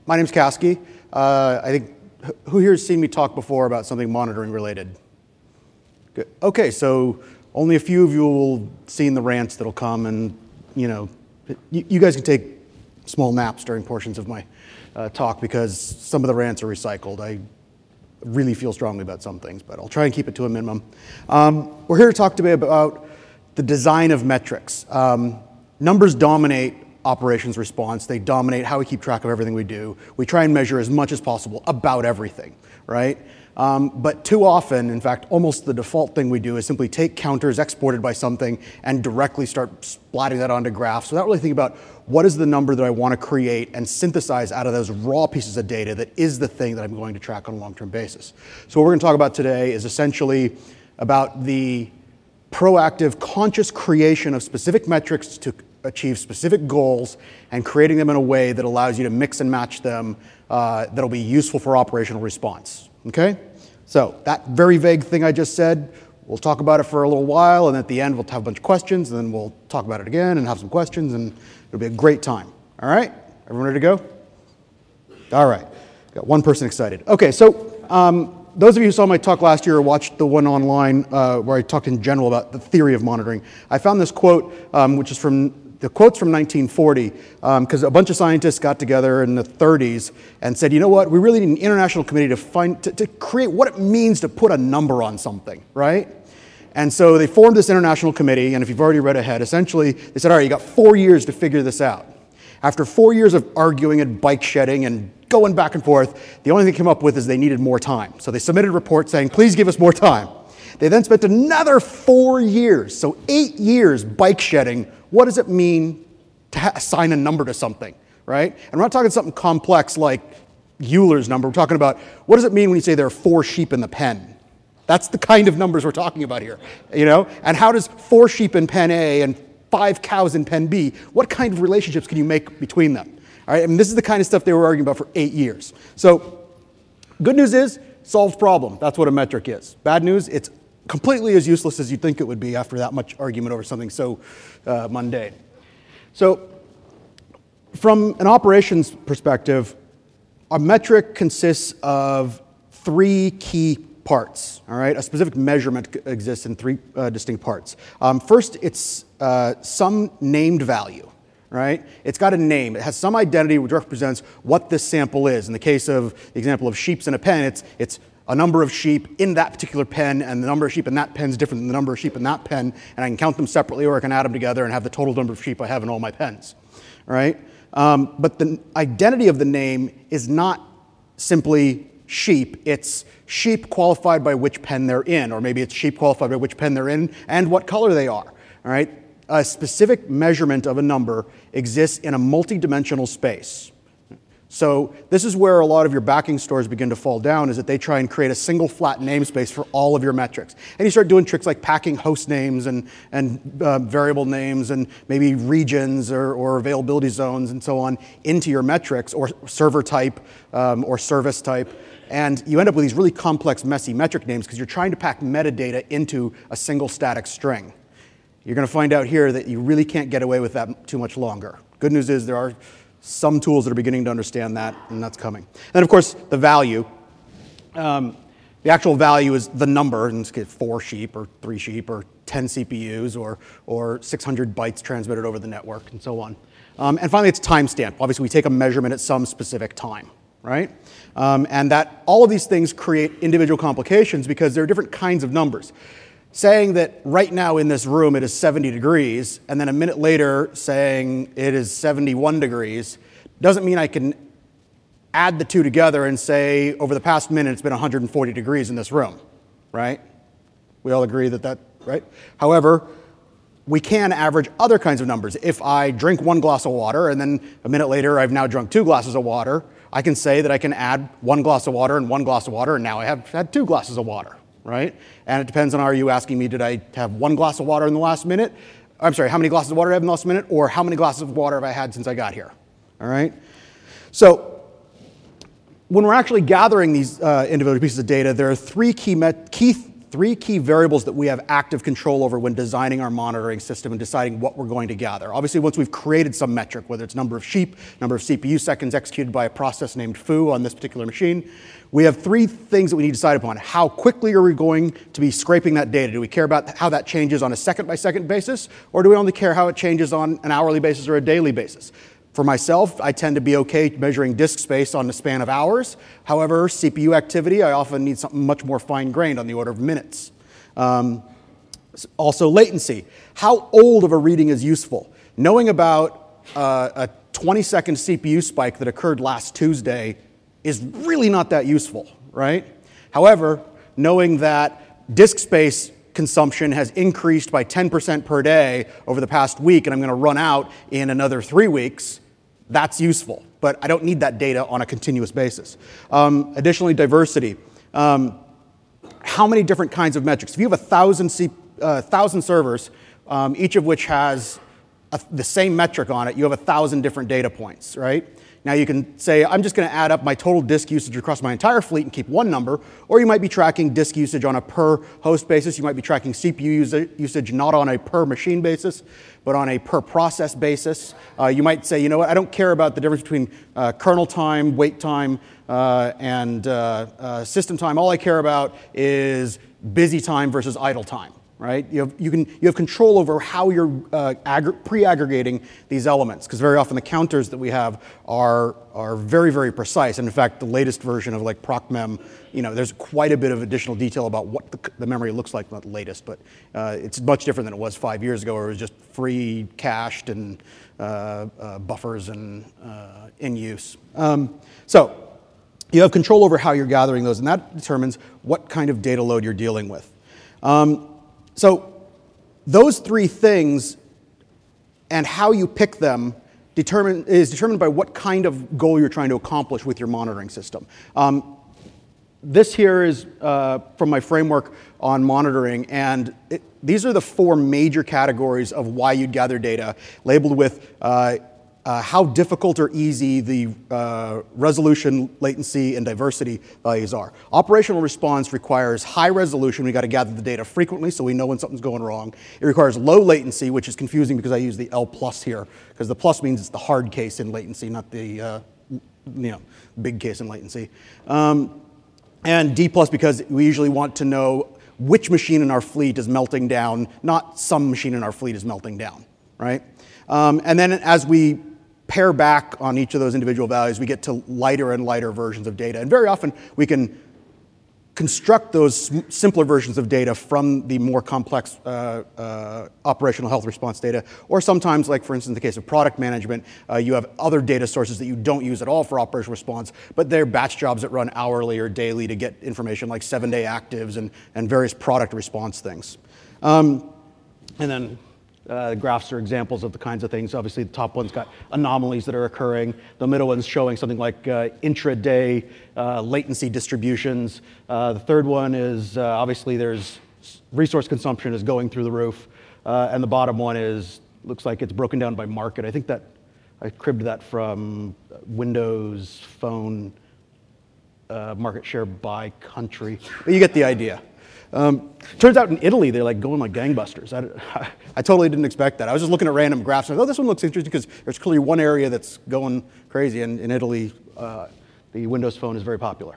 My name's Caskey. I think, who here has seen me talk before about something monitoring related? Good. Okay, so only a few of you will seen the rants that'll come, and you guys can take small naps during portions of my talk because some of the rants are recycled. I really feel strongly about some things, but I'll try and keep it to a minimum. We're here to talk today about the design of metrics. Numbers dominate operations response. They dominate how we keep track of everything we do. We try and measure as much as possible about everything, right? But too often, in fact, almost the default thing we do is simply take counters exported by something and directly start splatting that onto graphs without really thinking about what is the number that I want to create and synthesize out of those raw pieces of data that is the thing that I'm going to track on a long-term basis. So what we're going to talk about today is essentially about the proactive, conscious creation of specific metrics to achieve specific goals and creating them in a way that allows you to mix and match them that'll be useful for operational response. Okay? So that very vague thing I just said, we'll talk about it for a little while, and at the end we'll have a bunch of questions, and then we'll talk about it again and have some questions, and it'll be a great time. All right? Everyone ready to go? All right. Got one person excited. Okay, so those of you who saw my talk last year or watched the one online where I talked in general about the theory of monitoring, I found this quote, which is from the quote's from 1940, because a bunch of scientists got together in the 30s and said, you know what, we really need an international committee to create what it means to put a number on something, right? And so they formed this international committee, and if you've already read ahead, essentially they said, all right, you got 4 years to figure this out. After 4 years of arguing and bike shedding and going back and forth, the only thing they came up with is they needed more time. So they submitted a report saying, please give us more time. They then spent another 4 years, so 8 years bike shedding. What does it mean to assign a number to something, right? And we're not talking something complex like Euler's number. We're talking about what does it mean when you say there are 4 sheep in the pen? That's the kind of numbers we're talking about here, And how does 4 sheep in pen A and 5 cows in pen B, what kind of relationships can you make between them? All right, I mean, this is the kind of stuff they were arguing about for 8 years. So good news is, solved problem. That's what a metric is. Bad news, it's completely as useless as you'd think it would be after that much argument over something so mundane. So from an operations perspective, a metric consists of 3 key parts, all right? A specific measurement exists in 3 distinct parts. First, it's some named value, right? It's got a name. It has some identity which represents what this sample is. In the case of the example of sheeps in a pen, it's a number of sheep in that particular pen, and the number of sheep in that pen is different than the number of sheep in that pen, and I can count them separately or I can add them together and have the total number of sheep I have in all my pens, all right? But the identity of the name is not simply sheep, it's sheep qualified by which pen they're in, or maybe it's sheep qualified by which pen they're in and what color they are, all right? A specific measurement of a number exists in a multi-dimensional space. So this is where a lot of your backing stores begin to fall down, is that they try and create a single flat namespace for all of your metrics. And you start doing tricks like packing host names and variable names and maybe regions or availability zones and so on into your metrics, or server type or service type. And you end up with these really complex, messy metric names because you're trying to pack metadata into a single static string. You're going to find out here that you really can't get away with that too much longer. Good news is there are some tools that are beginning to understand that, and that's coming. And then, of course, the value. The actual value is the number, in this case 4 sheep or 3 sheep or 10 CPUs or 600 bytes transmitted over the network and so on. And finally, it's timestamp. Obviously, we take a measurement at some specific time, right? And that all of these things create individual complications because there are different kinds of numbers. Saying that right now in this room it is 70 degrees, and then a minute later saying it is 71 degrees, doesn't mean I can add the two together and say over the past minute it's been 140 degrees in this room, right? We all agree that, right? However, we can average other kinds of numbers. If I drink 1 glass of water and then a minute later I've now drunk 2 glasses of water, I can say that I can add 1 glass of water and 1 glass of water, and now I have had 2 glasses of water. Right? And it depends on, are you asking me, did I have 1 glass of water in the last minute? I'm sorry, how many glasses of water did I have in the last minute? Or how many glasses of water have I had since I got here? All right? So when we're actually gathering these individual pieces of data, there are 3 key three key variables that we have active control over when designing our monitoring system and deciding what we're going to gather. Obviously, once we've created some metric, whether it's number of sheep, number of CPU seconds executed by a process named foo on this particular machine, we have three things that we need to decide upon. How quickly are we going to be scraping that data? Do we care about how that changes on a second-by-second basis, or do we only care how it changes on an hourly basis or a daily basis? For myself, I tend to be okay measuring disk space on the span of hours. However, CPU activity, I often need something much more fine-grained on the order of minutes. Also, latency. How old of a reading is useful? Knowing about a 20-second CPU spike that occurred last Tuesday is really not that useful, right? However, knowing that disk space consumption has increased by 10% per day over the past week, and I'm going to run out in another 3 weeks, that's useful. But I don't need that data on a continuous basis. Additionally, diversity. How many different kinds of metrics? If you have 1,000 servers, each of which has the same metric on it, you have 1,000 different data points, right? Now you can say, I'm just going to add up my total disk usage across my entire fleet and keep one number, or you might be tracking disk usage on a per host basis. You might be tracking CPU usage not on a per machine basis, but on a per process basis. You might say, you know what, I don't care about the difference between kernel time, wait time, and system time. All I care about is busy time versus idle time. Right? You have control over how you're pre-aggregating these elements, because very often the counters that we have are very, very precise. And in fact, the latest version of like procmem, there's quite a bit of additional detail about what the memory looks like. Not the latest, but it's much different than it was 5 years ago, where it was just free cached and buffers and in use. So you have control over how you're gathering those, and that determines what kind of data load you're dealing with. So those three things and how you pick them is determined by what kind of goal you're trying to accomplish with your monitoring system. This here is from my framework on monitoring, and these are the four major categories of why you'd gather data, labeled with how difficult or easy the resolution, latency, and diversity values are. Operational response requires high resolution. We've got to gather the data frequently so we know when something's going wrong. It requires low latency, which is confusing because I use the L plus here, because the plus means it's the hard case in latency, not the big case in latency. And D plus because we usually want to know which machine in our fleet is melting down, not some machine in our fleet is melting down, right? And then as we pare back on each of those individual values, we get to lighter and lighter versions of data. And very often, we can construct those simpler versions of data from the more complex operational health response data. Or sometimes, like for instance, in the case of product management, you have other data sources that you don't use at all for operational response, but they're batch jobs that run hourly or daily to get information like 7-day actives and various product response things. And then graphs are examples of the kinds of things. Obviously, the top one's got anomalies that are occurring. The middle one's showing something like intraday latency distributions. The third one is obviously there's resource consumption is going through the roof. And the bottom one looks like it's broken down by market. I think that I cribbed that from Windows Phone market share by country. But you get the idea. Turns out in Italy, they're like going like gangbusters. I totally didn't expect that. I was just looking at random graphs and I thought, this one looks interesting because there's clearly one area that's going crazy. And in Italy, the Windows Phone is very popular.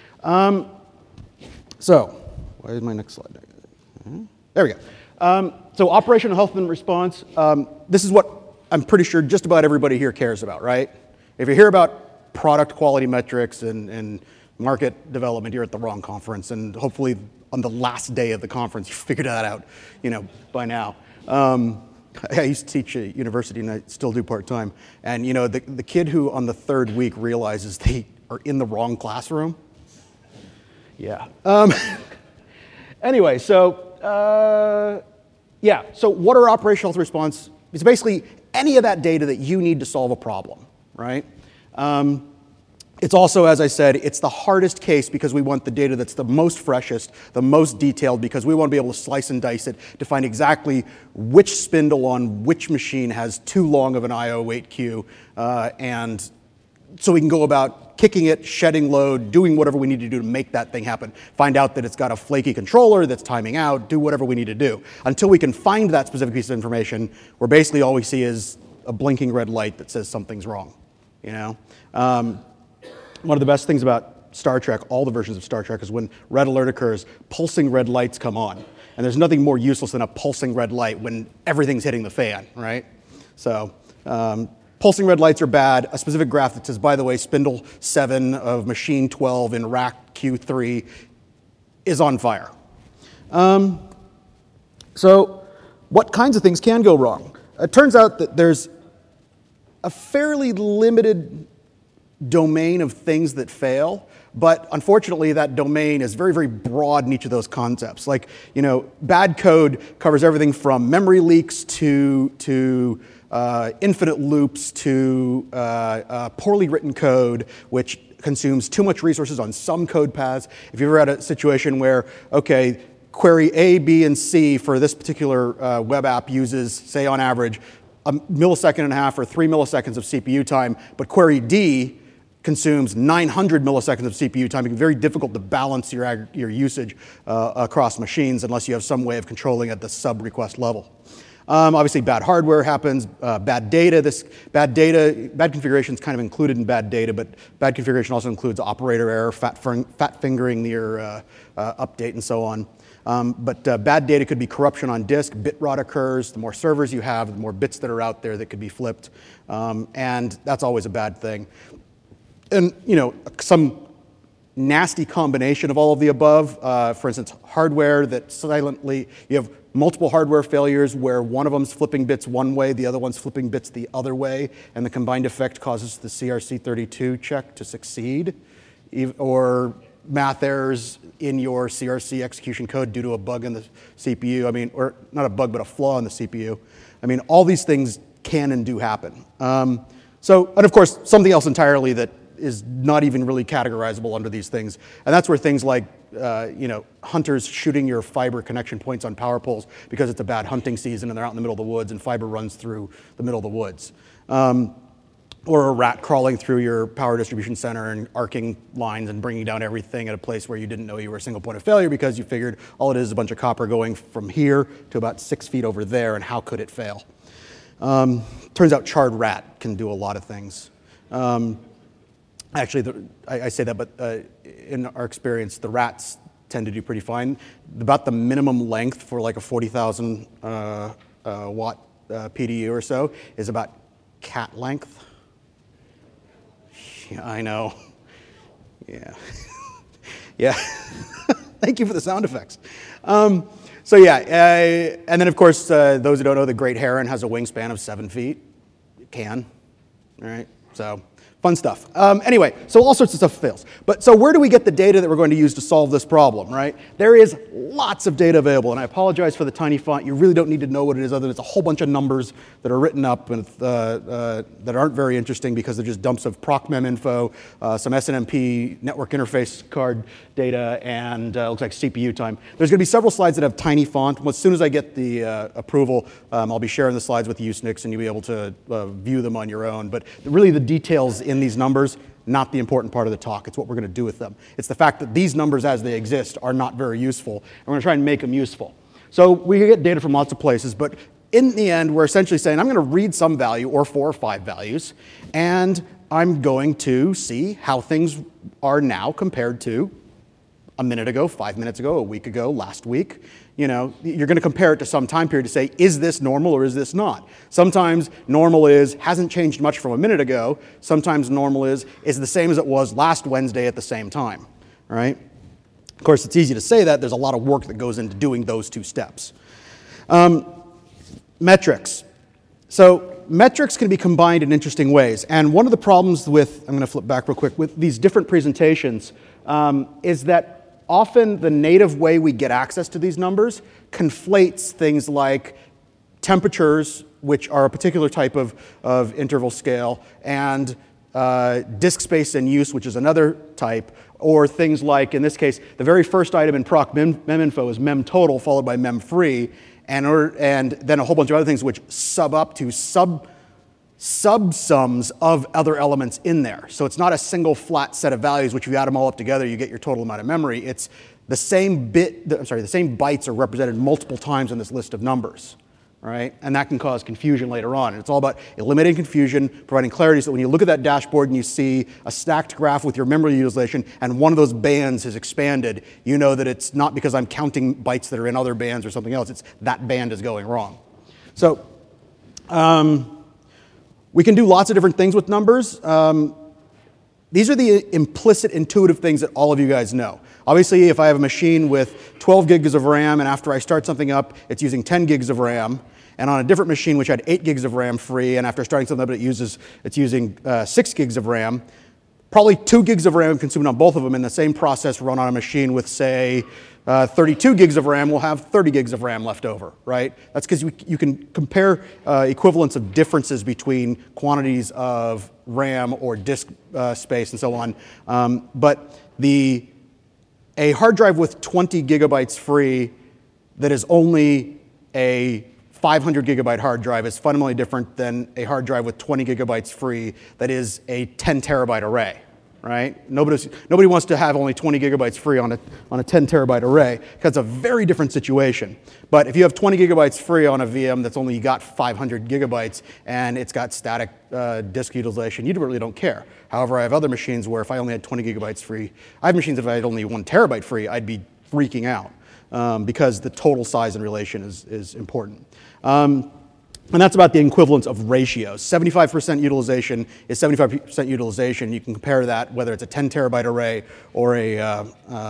So, where's my next slide? There we go. So operational health and response. This is what I'm pretty sure just about everybody here cares about, right? If you hear about product quality metrics and market development, you're at the wrong conference, and hopefully on the last day of the conference, you figured that out, by now. I used to teach at university, and I still do part-time. And, the kid who on the third week realizes they are in the wrong classroom. Yeah. Anyway, so, So what are operational health response? It's basically any of that data that you need to solve a problem, right? It's also, as I said, it's the hardest case because we want the data that's the most freshest, the most detailed, because we want to be able to slice and dice it to find exactly which spindle on which machine has too long of an I/O wait queue, and so we can go about kicking it, shedding load, doing whatever we need to do to make that thing happen. Find out that it's got a flaky controller that's timing out, do whatever we need to do. Until we can find that specific piece of information, where basically all we see is a blinking red light that says something's wrong. You know, one of the best things about Star Trek, all the versions of Star Trek, is when red alert occurs, pulsing red lights come on. And there's nothing more useless than a pulsing red light when everything's hitting the fan, right? So pulsing red lights are bad. A specific graph that says, by the way, spindle 7 of machine 12 in rack Q3 is on fire. So what kinds of things can go wrong? It turns out that there's a fairly limited domain of things that fail, but unfortunately that domain is very, very broad in each of those concepts. Like, you know, bad code covers everything from memory leaks to infinite loops to poorly written code, which consumes too much resources on some code paths. If you've ever had a situation where, okay, query A, B, and C for this particular web app uses, say on average, a millisecond and a half or 3 milliseconds of CPU time, but query D consumes 900 milliseconds of CPU time. It can be very difficult to balance your usage across machines unless you have some way of controlling at the sub-request level. Obviously, bad hardware happens, bad data. Bad configuration is kind of included in bad data, but bad configuration also includes operator error, fat fingering your update, and so on. But bad data could be corruption on disk, bit rot occurs. The more servers you have, the more bits that are out there that could be flipped, and that's always a bad thing. And, you know, some nasty combination of all of the above, for instance, hardware that silently, you have multiple hardware failures where one of them's flipping bits one way, the other one's flipping bits the other way, and the combined effect causes the CRC32 check to succeed, or math errors in your CRC execution code due to a bug in the CPU. I mean, or not a bug, but a flaw in the CPU. I mean, all these things can and do happen. And of course, something else entirely that is not even really categorizable under these things. And that's where things like, you know, hunters shooting your fiber connection points on power poles because it's a bad hunting season and they're out in the middle of the woods and fiber runs through the middle of the woods. Or a rat crawling through your power distribution center and arcing lines and bringing down everything at a place where you didn't know you were a single point of failure because you figured all it is a bunch of copper going from here to about 6 feet over there, and how could it fail? Turns out charred rat can do a lot of things. Actually, I say that, but in our experience, the rats tend to do pretty fine. About the minimum length for like a 40,000 watt PDU or so is about cat length. Yeah, I know. Yeah. Yeah. Thank you for the sound effects. So yeah, and then of course, those who don't know, the great heron has a wingspan of 7 feet. It can, all right? So fun stuff. Anyway, so all sorts of stuff fails. But so where do we get the data that we're going to use to solve this problem, right? There is lots of data available, and I apologize for the tiny font. You really don't need to know what it is, other than it's a whole bunch of numbers that are written up and that aren't very interesting because they're just dumps of procmem info, some SNMP network interface card data, and looks like CPU time. There's going to be several slides that have tiny font. Well, as soon as I get the approval, I'll be sharing the slides with Usenix, and you'll be able to view them on your own. But really the details in these numbers, not the important part of the talk. It's what we're going to do with them. It's the fact that these numbers as they exist are not very useful, and we're going to try and make them useful. So we get data from lots of places, but in the end, we're essentially saying, I'm going to read some value, or 4 or 5 values, and I'm going to see how things are now compared to a minute ago, 5 minutes ago, a week ago, last week. You know, you're going to compare it to some time period to say, is this normal or is this not? Sometimes normal hasn't changed much from a minute ago. Sometimes normal is the same as it was last Wednesday at the same time, all right? Of course, it's easy to say that. There's a lot of work that goes into doing those 2 steps. Metrics. So metrics can be combined in interesting ways. And one of the problems with, I'm going to flip back real quick, with these different presentations is that often the native way we get access to these numbers conflates things like temperatures, which are a particular type of interval scale, and disk space in use, which is another type, or things like, in this case, the very first item in proc meminfo is memtotal, followed by memfree, and then a whole bunch of other things which sub up to subsums of other elements in there. So it's not a single flat set of values, which if you add them all up together, you get your total amount of memory. It's the same the same bytes are represented multiple times in this list of numbers, right? And that can cause confusion later on. And it's all about eliminating confusion, providing clarity so that when you look at that dashboard and you see a stacked graph with your memory utilization and one of those bands has expanded, you know that it's not because I'm counting bytes that are in other bands or something else, it's that band is going wrong. So we can do lots of different things with numbers. These are the implicit intuitive things that all of you guys know. Obviously, if I have a machine with 12 gigs of RAM and after I start something up, it's using 10 gigs of RAM, and on a different machine which had 8 gigs of RAM free, and after starting something up, it's using 6 gigs of RAM, probably 2 gigs of RAM consumed on both of them in the same process run on a machine with, say, 32 gigs of RAM will have 30 gigs of RAM left over, right? That's because you can compare equivalents of differences between quantities of RAM or disk space and so on. But a hard drive with 20 gigabytes free that is only a 500 gigabyte hard drive is fundamentally different than a hard drive with 20 gigabytes free that is a 10 terabyte array, right? Nobody wants to have only 20 gigabytes free on a 10 terabyte array because it's a very different situation. But if you have 20 gigabytes free on a VM that's only got 500 gigabytes and it's got static disk utilization, you really don't care. However, I have other machines where if I only had 20 gigabytes free, I have machines that if I had only 1 terabyte free, I'd be freaking out because the total size and relation is important. And that's about the equivalence of ratios. 75% utilization is 75% utilization. You can compare that whether it's a 10 terabyte array or a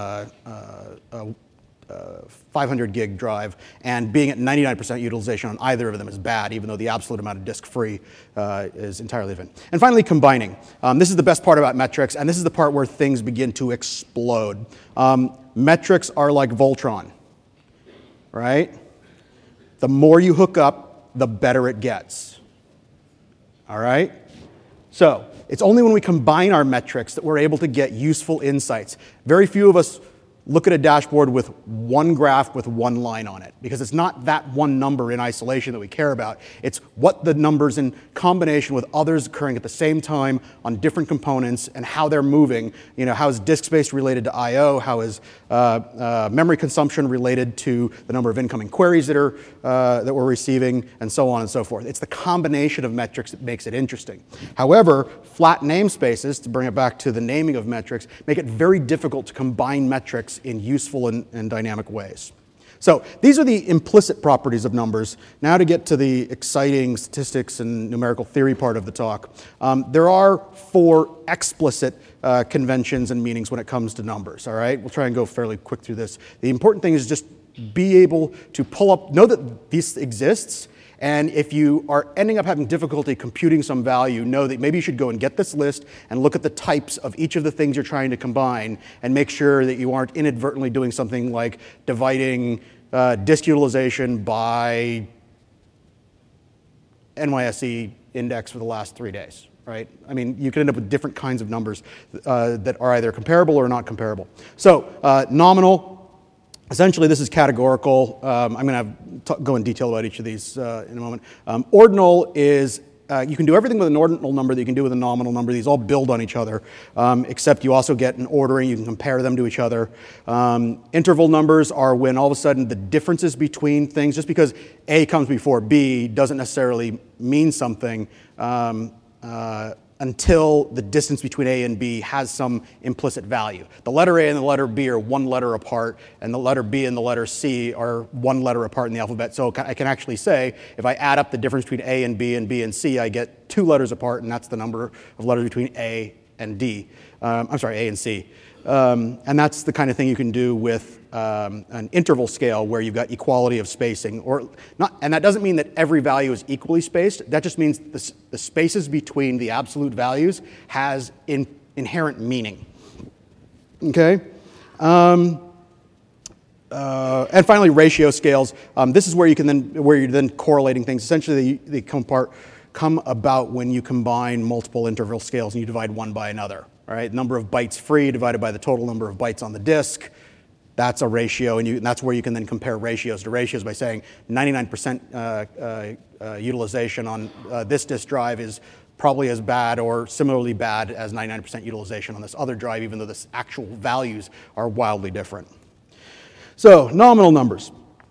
500 gig drive, and being at 99% utilization on either of them is bad, even though the absolute amount of disk free is entirely different. And finally, combining. This is the best part about metrics, and this is the part where things begin to explode. Metrics are like Voltron, right? The more you hook up, the better it gets. All right? So it's only when we combine our metrics that we're able to get useful insights. Very few of us look at a dashboard with one graph with one line on it, because it's not that one number in isolation that we care about. It's what the numbers in combination with others occurring at the same time on different components and how they're moving. You know, how is disk space related to I/O? How is memory consumption related to the number of incoming queries that we're receiving, and so on and so forth. It's the combination of metrics that makes it interesting. However, flat namespaces, to bring it back to the naming of metrics, make it very difficult to combine metrics in useful and dynamic ways. So these are the implicit properties of numbers. Now to get to the exciting statistics and numerical theory part of the talk. There are 4 explicit conventions and meanings when it comes to numbers, all right? We'll try and go fairly quick through this. The important thing is just be able to pull up, know that this exists, and if you are ending up having difficulty computing some value, know that maybe you should go and get this list and look at the types of each of the things you're trying to combine and make sure that you aren't inadvertently doing something like dividing disk utilization by NYSE index for the last 3 days, right? I mean, you could end up with different kinds of numbers that are either comparable or not comparable. So nominal. Essentially, this is categorical. I'm going to go in detail about each of these in a moment. Ordinal is, you can do everything with an ordinal number that you can do with a nominal number. These all build on each other, except you also get an ordering. You can compare them to each other. Interval numbers are when all of a sudden the differences between things, just because A comes before B doesn't necessarily mean something until the distance between A and B has some implicit value. The letter A and the letter B are 1 letter apart, and the letter B and the letter C are 1 letter apart in the alphabet. So I can actually say, if I add up the difference between A and B and C, I get 2 letters apart, and that's the number of letters between A and D. I'm sorry, A and C. And that's the kind of thing you can do with an interval scale where you've got equality of spacing, or not. And that doesn't mean that every value is equally spaced. That just means the spaces between the absolute values has inherent meaning. Okay. And finally, ratio scales. This is where you're then correlating things. Essentially, they come about when you combine multiple interval scales and you divide one by another. All right, number of bytes free divided by the total number of bytes on the disk. that's a ratio, and that's where you can then compare ratios to ratios by saying 99% utilization on this disk drive is probably as bad or similarly bad as 99% utilization on this other drive, even though the actual values are wildly different. So nominal numbers.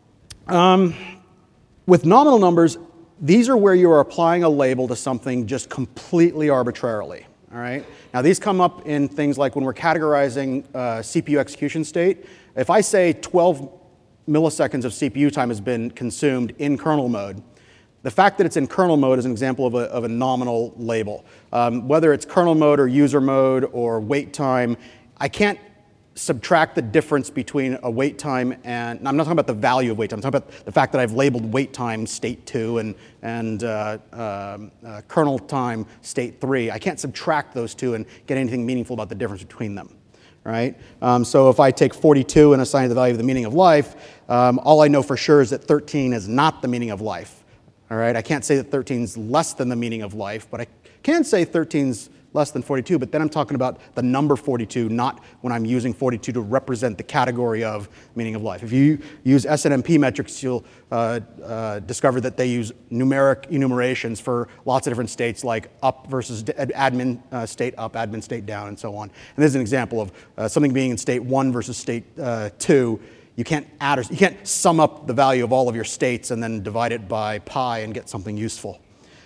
With nominal numbers, these are where you are applying a label to something just completely arbitrarily. All right? Now, these come up in things like when we're categorizing CPU execution state. If I say 12 milliseconds of CPU time has been consumed in kernel mode, the fact that it's in kernel mode is an example of a nominal label. Whether it's kernel mode or user mode or wait time, I can't subtract the difference between a wait time and I'm not talking about the value of wait time. I'm talking about the fact that I've labeled wait time state 2 and kernel time state 3. I can't subtract those two and get anything meaningful about the difference between them. Right? So if I take 42 and assign it the value of the meaning of life, all I know for sure is that 13 is not the meaning of life. All right? I can't say that 13 is less than the meaning of life, but I can say 13 is less than 42, but then I'm talking about the number 42, not when I'm using 42 to represent the category of meaning of life. If you use SNMP metrics, you'll discover that they use numeric enumerations for lots of different states, like up versus admin state up, admin state down, and so on. And this is an example of something being in state 1 versus state 2. You can't sum up the value of all of your states and then divide it by pi and get something useful.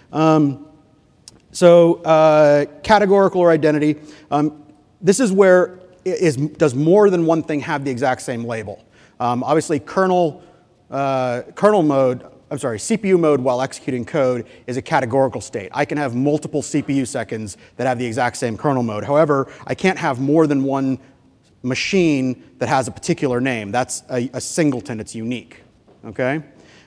Categorical or identity. This is where does more than one thing have the exact same label? Obviously, CPU mode while executing code is a categorical state. I can have multiple CPU seconds that have the exact same kernel mode. However, I can't have more than one machine that has a particular name. That's a singleton. It's unique. Okay.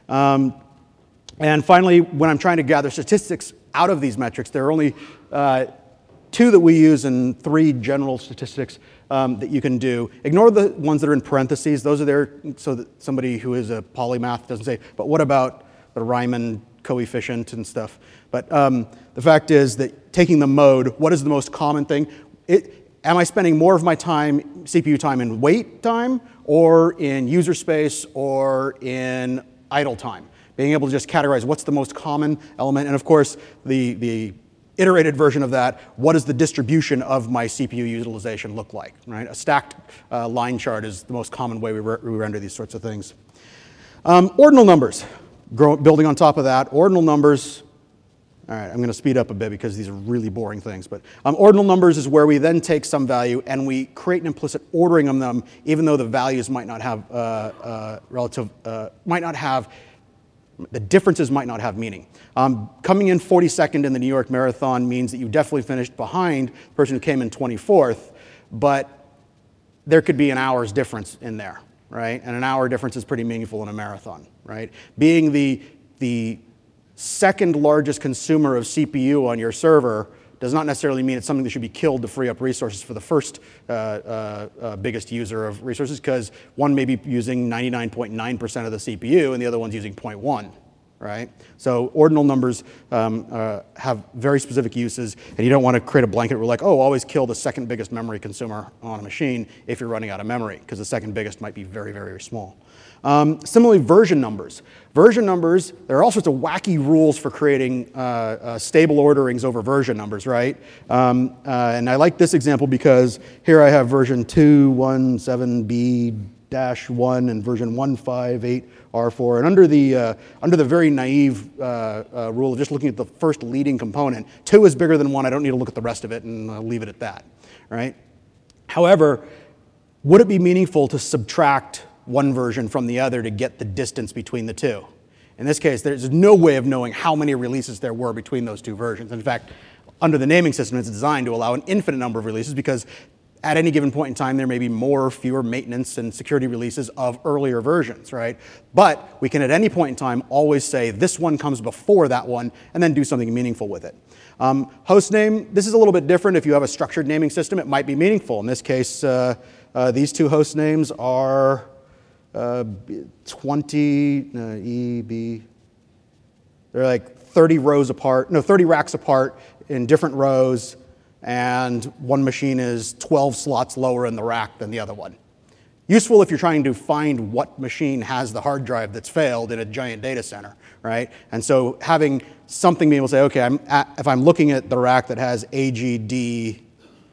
And finally, when I'm trying to gather statistics out of these metrics, there are only 2 that we use and 3 general statistics that you can do. Ignore the ones that are in parentheses. Those are there so that somebody who is a polymath doesn't say, but what about the Riemann coefficient and stuff? But the fact is that taking the mode, what is the most common thing? Am I spending more of my time, CPU time, in wait time or in user space or in idle time? Being able to just categorize what's the most common element, and of course, the iterated version of that, what does the distribution of my CPU utilization look like, right? A stacked line chart is the most common way we render these sorts of things. Ordinal numbers, building on top of that, ordinal numbers, all right, I'm going to speed up a bit because these are really boring things, but ordinal numbers is where we then take some value and we create an implicit ordering of them, even though the values might not have the differences might not have meaning. Coming in 42nd in the New York Marathon means that you definitely finished behind the person who came in 24th, but there could be an hour's difference in there, right? And an hour difference is pretty meaningful in a marathon, right? Being the second largest consumer of CPU on your server does not necessarily mean it's something that should be killed to free up resources for the first biggest user of resources, because one may be using 99.9% of the CPU and the other one's using 0.1, right? So ordinal numbers have very specific uses, and you don't want to create a blanket rule like, oh, always kill the second biggest memory consumer on a machine if you're running out of memory, because the second biggest might be very, very small. Similarly, version numbers. Version numbers, there are all sorts of wacky rules for creating stable orderings over version numbers, right? And I like this example because here I have version 217B-1 and version 158R4. And under the very naive rule of just looking at the first leading component, 2 is bigger than 1. I don't need to look at the rest of it, and I'll leave it at that, right? However, would it be meaningful to subtract one version from the other to get the distance between the two? In this case, there's no way of knowing how many releases there were between those 2 versions. In fact, under the naming system, it's designed to allow an infinite number of releases because at any given point in time, there may be more or fewer maintenance and security releases of earlier versions, right? But we can at any point in time always say this one comes before that one and then do something meaningful with it. Hostname, this is a little bit different. If you have a structured naming system, it might be meaningful. In this case, these 2 host names are 20 EB. They're like 30 rows apart, no, 30 racks apart in different rows, and one machine is 12 slots lower in the rack than the other one. Useful if you're trying to find what machine has the hard drive that's failed in a giant data center, right? And so having something being able to say, okay, if I'm looking at the rack that has AGDQ11,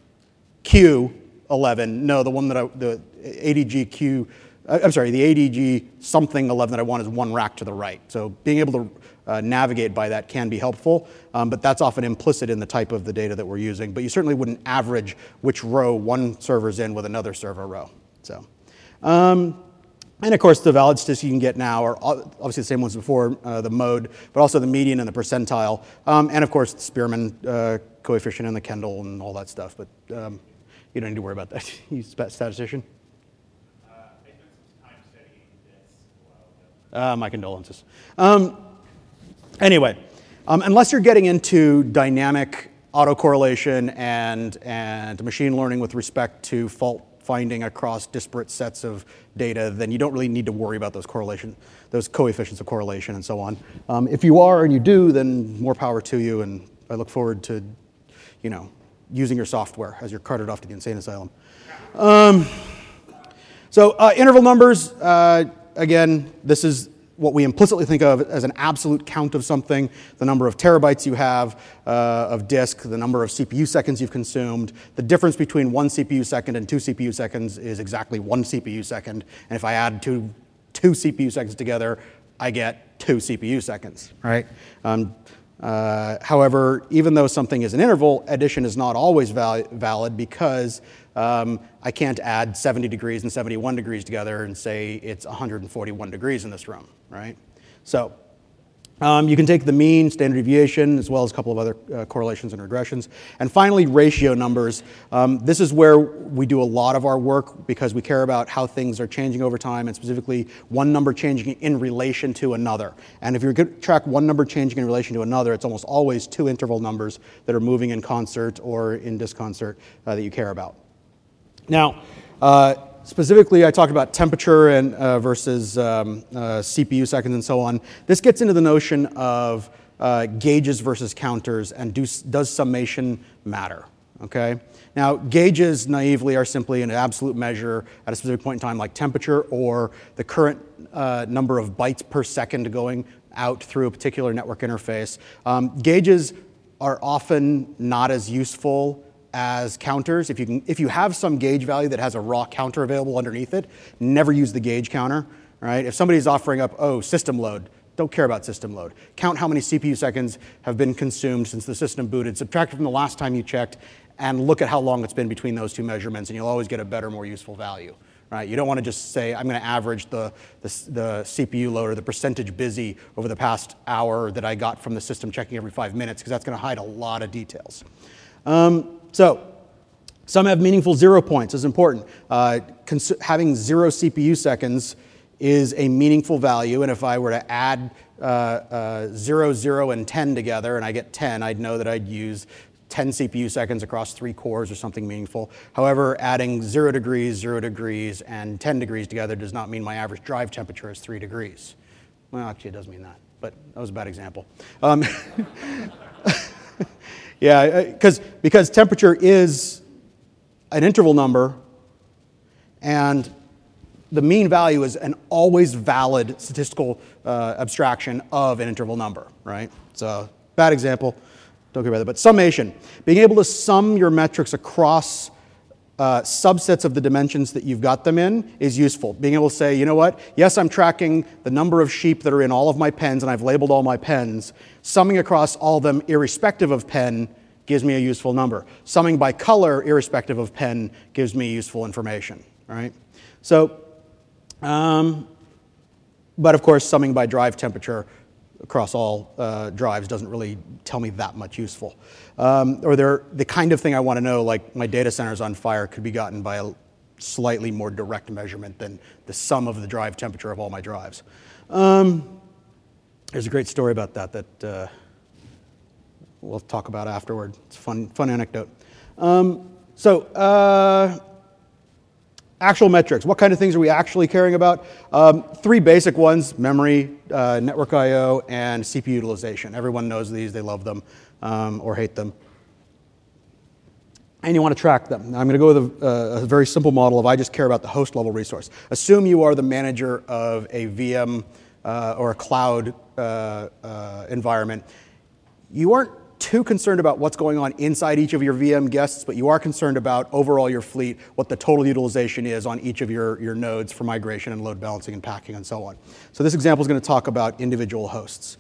no, the one that the ADGQ, I'm sorry, the ADG something 11 that I want is one rack to the right. So being able to navigate by that can be helpful, but that's often implicit in the type of the data that we're using. But you certainly wouldn't average which row one server's in with another server row. So, and of course, the valid statistics you can get now are obviously the same ones before, the mode, but also the median and the percentile, and of course, the Spearman coefficient and the Kendall and all that stuff. But you don't need to worry about that. You statistician? My condolences. Anyway, unless you're getting into dynamic autocorrelation and machine learning with respect to fault finding across disparate sets of data, then you don't really need to worry about those coefficients of correlation and so on. If you are and you do, then more power to you, and I look forward to, using your software as you're carted off to the insane asylum. So interval numbers, again, this is what we implicitly think of as an absolute count of something, the number of terabytes you have of disk, the number of CPU seconds you've consumed. The difference between 1 CPU second and 2 CPU seconds is exactly 1 CPU second. And if I add two CPU seconds together, I get 2 CPU seconds, right? However, even though something is an interval, addition is not always valid because I can't add 70 degrees and 71 degrees together and say it's 141 degrees in this room, right? So you can take the mean, standard deviation, as well as a couple of other correlations and regressions. And finally, ratio numbers. This is where we do a lot of our work because we care about how things are changing over time, and specifically one number changing in relation to another. And if you're going to track one number changing in relation to another, it's almost always 2 interval numbers that are moving in concert or in disconcert that you care about. Now, specifically, I talked about temperature and versus CPU seconds and so on. This gets into the notion of gauges versus counters and does summation matter, okay? Now, gauges naively are simply an absolute measure at a specific point in time, like temperature or the current number of bytes per second going out through a particular network interface. Gauges are often not as useful as counters. If you have some gauge value that has a raw counter available underneath it, never use the gauge counter, right? If somebody's offering up, system load, don't care about system load. Count how many CPU seconds have been consumed since the system booted, subtract it from the last time you checked, and look at how long it's been between those two measurements, and you'll always get a better, more useful value, right? You don't want to just say, I'm going to average the CPU load or the percentage busy over the past hour that I got from the system checking every 5 minutes, because that's going to hide a lot of details. So some have meaningful 0 points. This is important. Having 0 CPU seconds is a meaningful value, and if I were to add 0, 0, and 10 together, and I get 10, I'd know that I'd use 10 CPU seconds across 3 cores or something meaningful. However, adding 0 degrees, 0 degrees, and 10 degrees together does not mean my average drive temperature is 3 degrees. Well, actually, it does mean that, but that was a bad example. Yeah, because temperature is an interval number, and the mean value is an always valid statistical abstraction of an interval number, right? So, bad example, don't care about that. But summation, being able to sum your metrics across subsets of the dimensions that you've got them in is useful. Being able to say, you know what, yes, I'm tracking the number of sheep that are in all of my pens, and I've labeled all my pens. Summing across all of them, irrespective of pen, gives me a useful number. Summing by color, irrespective of pen, gives me useful information, right? So, but of course, summing by drive temperature across all drives doesn't really tell me that much useful. Or the kind of thing I want to know, like my data center's on fire, could be gotten by a slightly more direct measurement than the sum of the drive temperature of all my drives. There's a great story about that we'll talk about afterward. It's a fun anecdote. Actual metrics. What kind of things are we actually caring about? 3 basic ones: memory, network I/O, and CPU utilization. Everyone knows these. They love them or hate them. and you want to track them. Now, I'm going to go with a very simple model of I just care about the host level resource. Assume you are the manager of a VM or a cloud environment. You aren't too concerned about what's going on inside each of your VM guests, but you are concerned about overall your fleet, what the total utilization is on each of your nodes for migration and load balancing and packing and so on. So this example is going to talk about individual hosts.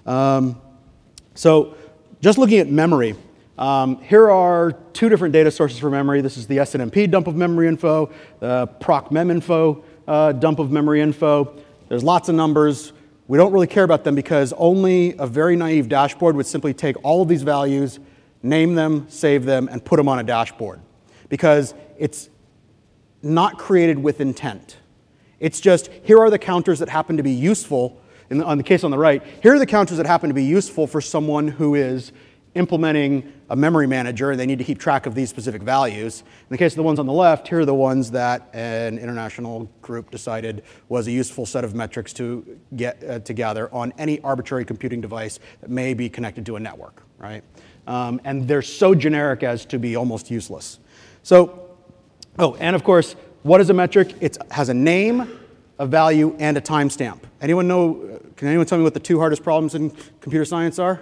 So just looking at memory, here are two different data sources for memory. This is the SNMP dump of memory info, the proc mem info dump of memory info. There's lots of numbers. We don't really care about them because only a very naive dashboard would simply take all of these values, name them, save them, and put them on a dashboard. Because it's not created with intent. It's just, here are the counters that happen to be useful. On the case on the right, here are the counters that happen to be useful for someone who is implementing a memory manager and they need to keep track of these specific values. In the case of the ones on the left, here are the ones that an international group decided was a useful set of metrics to get to gather on any arbitrary computing device that may be connected to a network, right? And they're so generic as to be almost useless. So, and of course, what is a metric? It has a name, a value, and a timestamp. Anyone know, can anyone tell me what the two hardest problems in computer science are?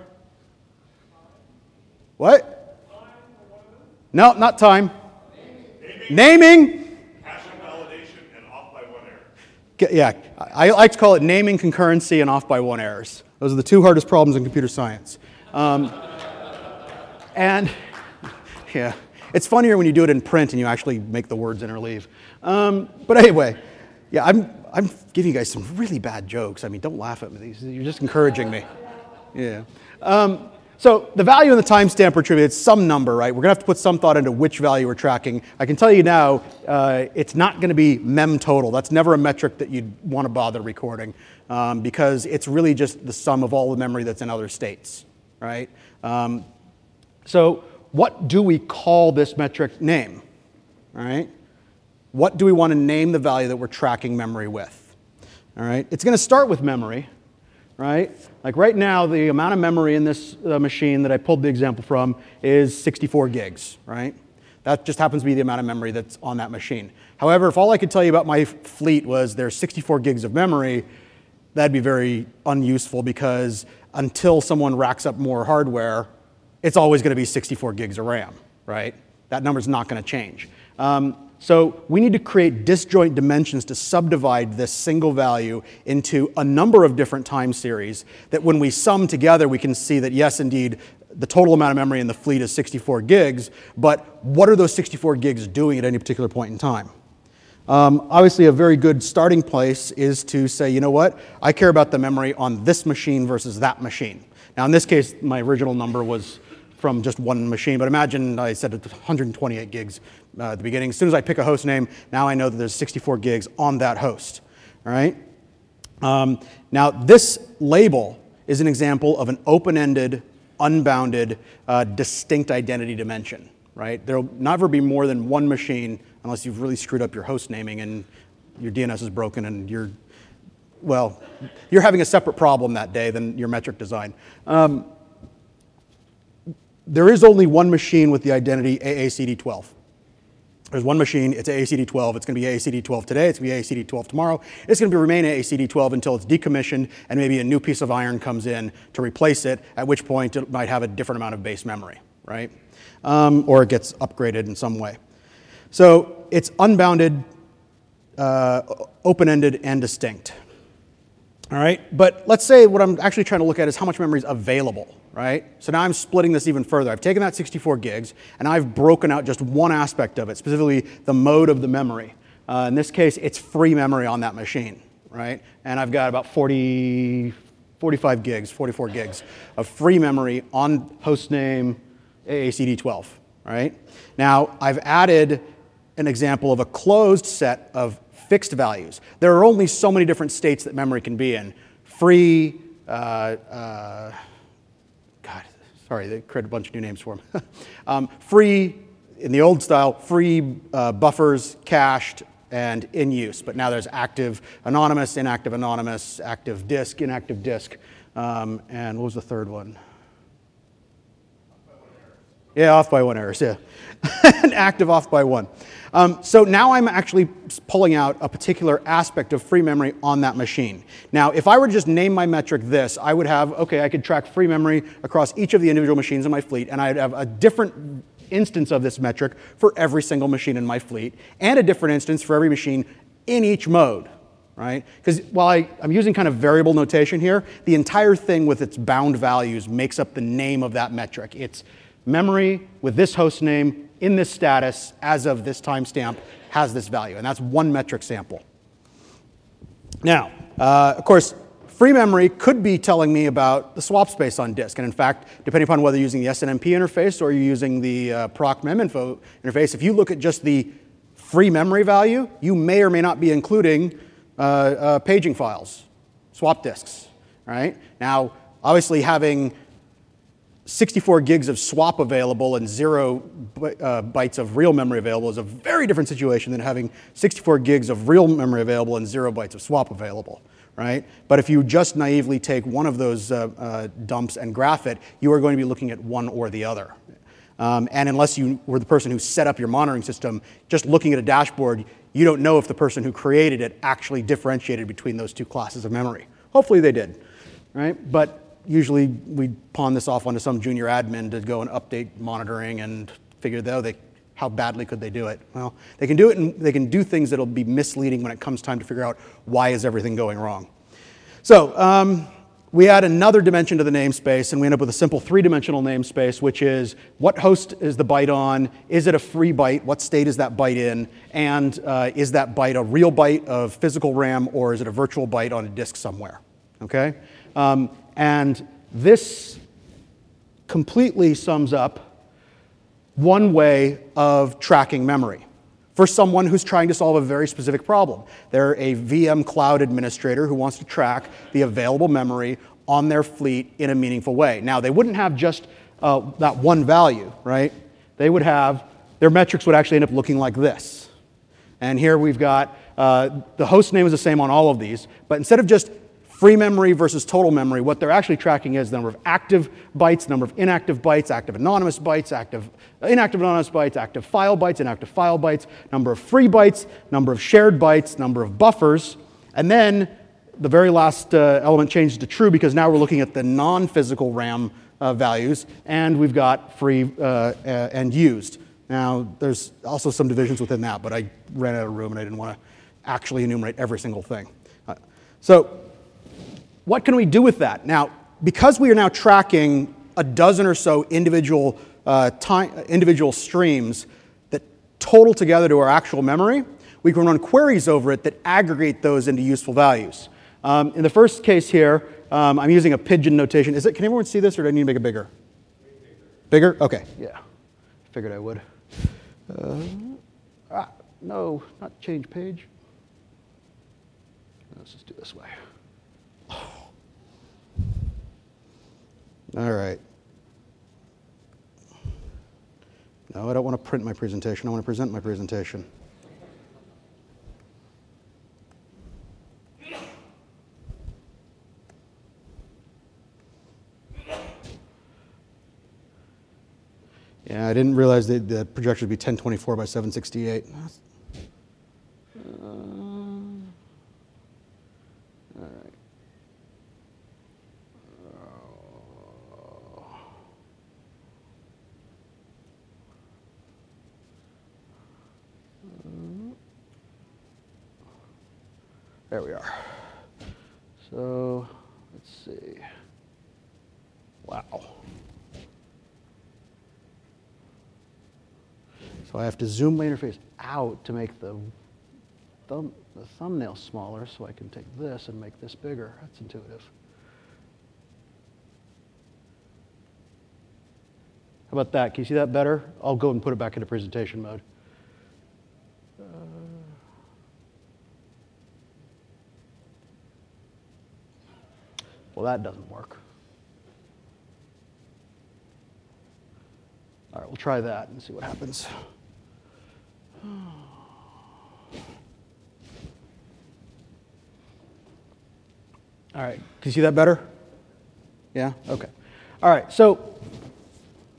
What? No, not time. Naming. Caching validation and off by one error. Yeah, I like to call it naming, concurrency, and off by one errors. Those are the two hardest problems in computer science. And yeah, it's funnier when you do it in print and you actually make the words interleave. But anyway, yeah, I'm giving you guys some really bad jokes. I mean, don't laugh at me. You're just encouraging me. Yeah. So the value and the timestamp are attributed some number, right? We're going to have to put some thought into which value we're tracking. I can tell you now, it's not going to be mem total. That's never a metric that you'd want to bother recording because it's really just the sum of all the memory that's in other states, right? So what do we call this metric name, right? What do we want to name the value that we're tracking memory with, all right? It's going to start with memory, right? Like right now, the amount of memory in this machine that I pulled the example from is 64 gigs, right? That just happens to be the amount of memory that's on that machine. However, if all I could tell you about my fleet was there's 64 gigs of memory, that'd be very unuseful because until someone racks up more hardware, it's always going to be 64 gigs of RAM, right? That number's not going to change. So we need to create disjoint dimensions to subdivide this single value into a number of different time series that when we sum together, we can see that, yes, indeed, the total amount of memory in the fleet is 64 gigs, but what are those 64 gigs doing at any particular point in time? Obviously, a very good starting place is to say, you know what, I care about the memory on this machine versus that machine. Now, in this case, my original number was from just one machine, but imagine I said it's 128 gigs at the beginning. As soon as I pick a host name, now I know that there's 64 gigs on that host, all right? Now, this label is an example of an open-ended, unbounded, distinct identity dimension, right? There will never be more than one machine unless you've really screwed up your host naming and your DNS is broken and you're having a separate problem that day than your metric design. There is only one machine with the identity AACD12. There's one machine, it's AACD12. It's going to be AACD12 today, it's going to be AACD12 tomorrow. It's going to remain AACD12 until it's decommissioned and maybe a new piece of iron comes in to replace it, at which point it might have a different amount of base memory, right? Or it gets upgraded in some way. So it's unbounded, open-ended, and distinct. All right, but let's say what I'm actually trying to look at is how much memory is available, right? So now I'm splitting this even further. I've taken that 64 gigs, and I've broken out just one aspect of it, specifically the mode of the memory. In this case, it's free memory on that machine, right? And I've got about 44 gigs of free memory on hostname AACD12, right? Now, I've added an example of a closed set of fixed values. There are only so many different states that memory can be in. Free, God, sorry, they created a bunch of new names for them. Free, in the old style, free buffers, cached, and in use. But now there's active anonymous, active disk, inactive disk. And what was the third one? Yeah, off by 1 errors, yeah. An active off by 1. So now I'm actually pulling out a particular aspect of free memory on that machine. Now, if I were to just name my metric this, I would have, okay, I could track free memory across each of the individual machines in my fleet, and I'd have a different instance of this metric for every single machine in my fleet, and a different instance for every machine in each mode, right? Because while I'm using kind of variable notation here, the entire thing with its bound values makes up the name of that metric. It's memory with this host name in this status as of this timestamp has this value, and that's one metric sample. Now, of course, free memory could be telling me about the swap space on disk, and in fact, depending upon whether you're using the SNMP interface or you're using the proc meminfo interface, if you look at just the free memory value, you may or may not be including paging files, swap disks, right? Now, obviously having 64 gigs of swap available and 0 bytes of real memory available is a very different situation than having 64 gigs of real memory available and 0 bytes of swap available, right? But if you just naively take one of those dumps and graph it, you are going to be looking at one or the other. And unless you were the person who set up your monitoring system, just looking at a dashboard, you don't know if the person who created it actually differentiated between those two classes of memory. Hopefully they did, right? But usually we pawn this off onto some junior admin to go and update monitoring and figure out how badly could they do it. Well, they can do it, and they can do things that'll be misleading when it comes time to figure out why is everything going wrong. So we add another dimension to the namespace, and we end up with a simple 3-dimensional namespace, which is what host is the byte on, is it a free byte, what state is that byte in, and is that byte a real byte of physical RAM, or is it a virtual byte on a disk somewhere, okay? And this completely sums up one way of tracking memory for someone who's trying to solve a very specific problem. They're a VM cloud administrator who wants to track the available memory on their fleet in a meaningful way. Now, they wouldn't have just that one value, right? They would have, their metrics would actually end up looking like this. And here we've got, the host name is the same on all of these, but instead of just free memory versus total memory, what they're actually tracking is the number of active bytes, number of inactive bytes, active anonymous bytes, inactive anonymous bytes, active file bytes, inactive file bytes, number of free bytes, number of shared bytes, number of buffers, and then the very last element changes to true because now we're looking at the non-physical RAM values, and we've got free and used. Now, there's also some divisions within that, but I ran out of room and I didn't want to actually enumerate every single thing. So what can we do with that? Now, because we are now tracking a dozen or so individual streams that total together to our actual memory, we can run queries over it that aggregate those into useful values. In the first case here, I'm using a pigeon notation. Can everyone see this, or do I need to make it bigger? Bigger? Okay, yeah. Figured I would. No, not change page. Let's just do this way. All right. No, I don't want to print my presentation. I want to present my presentation. Yeah, I didn't realize that the projection would be 1024 by 768. All right. There we are. So let's see. Wow. So I have to zoom my interface out to make the thumbnail smaller so I can take this and make this bigger. That's intuitive. How about that? Can you see that better? I'll go and put it back into presentation mode. Well, that doesn't work. All right, we'll try that and see what happens. All right, can you see that better? Yeah? Okay. All right, so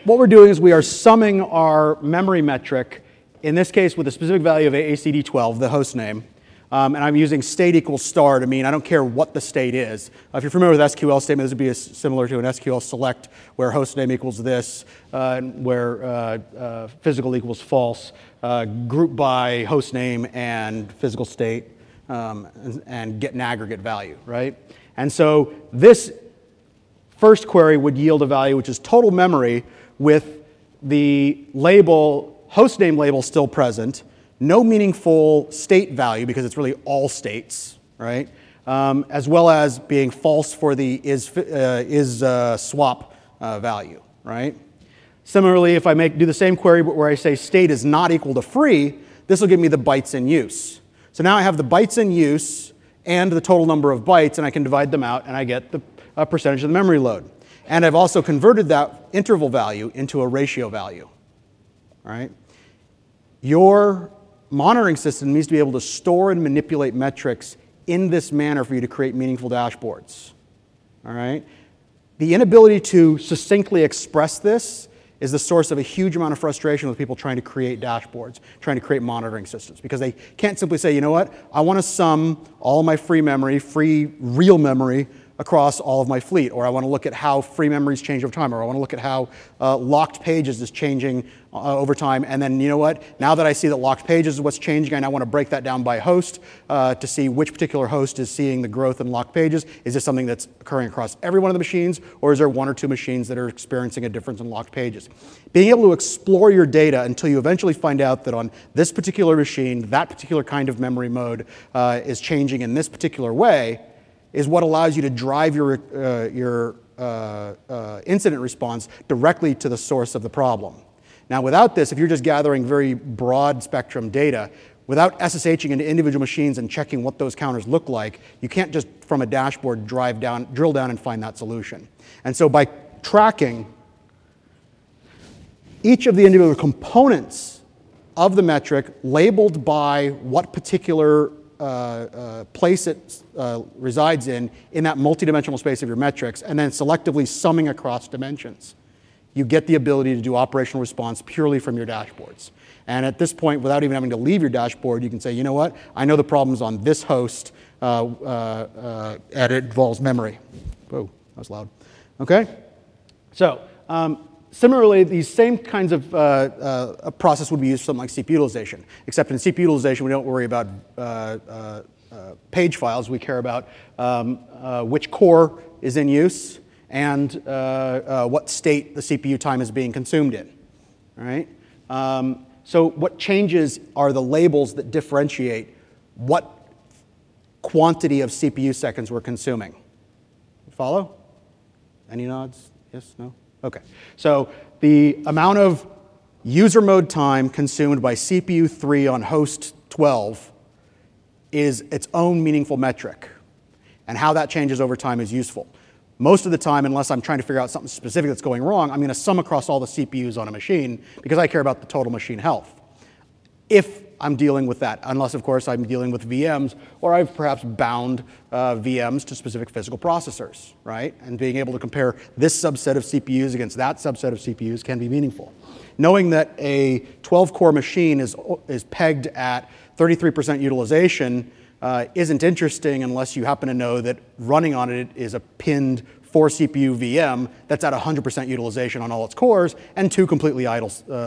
what we're doing is we are summing our memory metric, in this case with a specific value of AACD12, the host name. And I'm using state equals star to mean I don't care what the state is. If you're familiar with SQL statement, this would be similar to an SQL select where host name equals this, where physical equals false, group by host name and physical state, and get an aggregate value, right? And so this first query would yield a value which is total memory with the label, host name label still present, no meaningful state value because it's really all states, right? As well as being false for the is swap value, right? Similarly, if I do the same query but where I say state is not equal to free, this will give me the bytes in use. So now I have the bytes in use and the total number of bytes, and I can divide them out, and I get the percentage of the memory load. And I've also converted that interval value into a ratio value, all right? Your monitoring system needs to be able to store and manipulate metrics in this manner for you to create meaningful dashboards, all right? The inability to succinctly express this is the source of a huge amount of frustration with people trying to create dashboards, trying to create monitoring systems, because they can't simply say, you know what, I want to sum all my free memory, free real memory, across all of my fleet, or I want to look at how free memories change over time, or I want to look at how locked pages is changing over time, and then, you know what, now that I see that locked pages is what's changing, I now want to break that down by host to see which particular host is seeing the growth in locked pages. Is this something that's occurring across every one of the machines, or is there one or two machines that are experiencing a difference in locked pages? Being able to explore your data until you eventually find out that on this particular machine, that particular kind of memory mode is changing in this particular way is what allows you to drive your incident response directly to the source of the problem. Now, without this, if you're just gathering very broad spectrum data, without SSHing into individual machines and checking what those counters look like, you can't just from a dashboard drill down and find that solution. And so by tracking each of the individual components of the metric labeled by what particular place it resides in that multidimensional space of your metrics, and then selectively summing across dimensions, you get the ability to do operational response purely from your dashboards. And at this point, without even having to leave your dashboard, you can say, you know what, I know the problem's on this host, and it involves memory. Whoa, that was loud. Okay? So, similarly, these same kinds of a process would be used for something like CPU utilization, except in CPU utilization, we don't worry about page files. We care about which core is in use and what state the CPU time is being consumed in, all right? So what changes are the labels that differentiate what quantity of CPU seconds we're consuming. Follow? Any nods? Yes? No? Okay. So the amount of user mode time consumed by CPU 3 on host 12 is its own meaningful metric. And how that changes over time is useful. Most of the time, unless I'm trying to figure out something specific that's going wrong, I'm going to sum across all the CPUs on a machine because I care about the total machine health. If I'm dealing with that, unless, of course, I'm dealing with VMs, or I've perhaps bound VMs to specific physical processors, right? And being able to compare this subset of CPUs against that subset of CPUs can be meaningful. Knowing that a 12-core machine is pegged at 33% utilization isn't interesting unless you happen to know that running on it is a pinned 4-CPU VM that's at 100% utilization on all its cores and 2 completely idle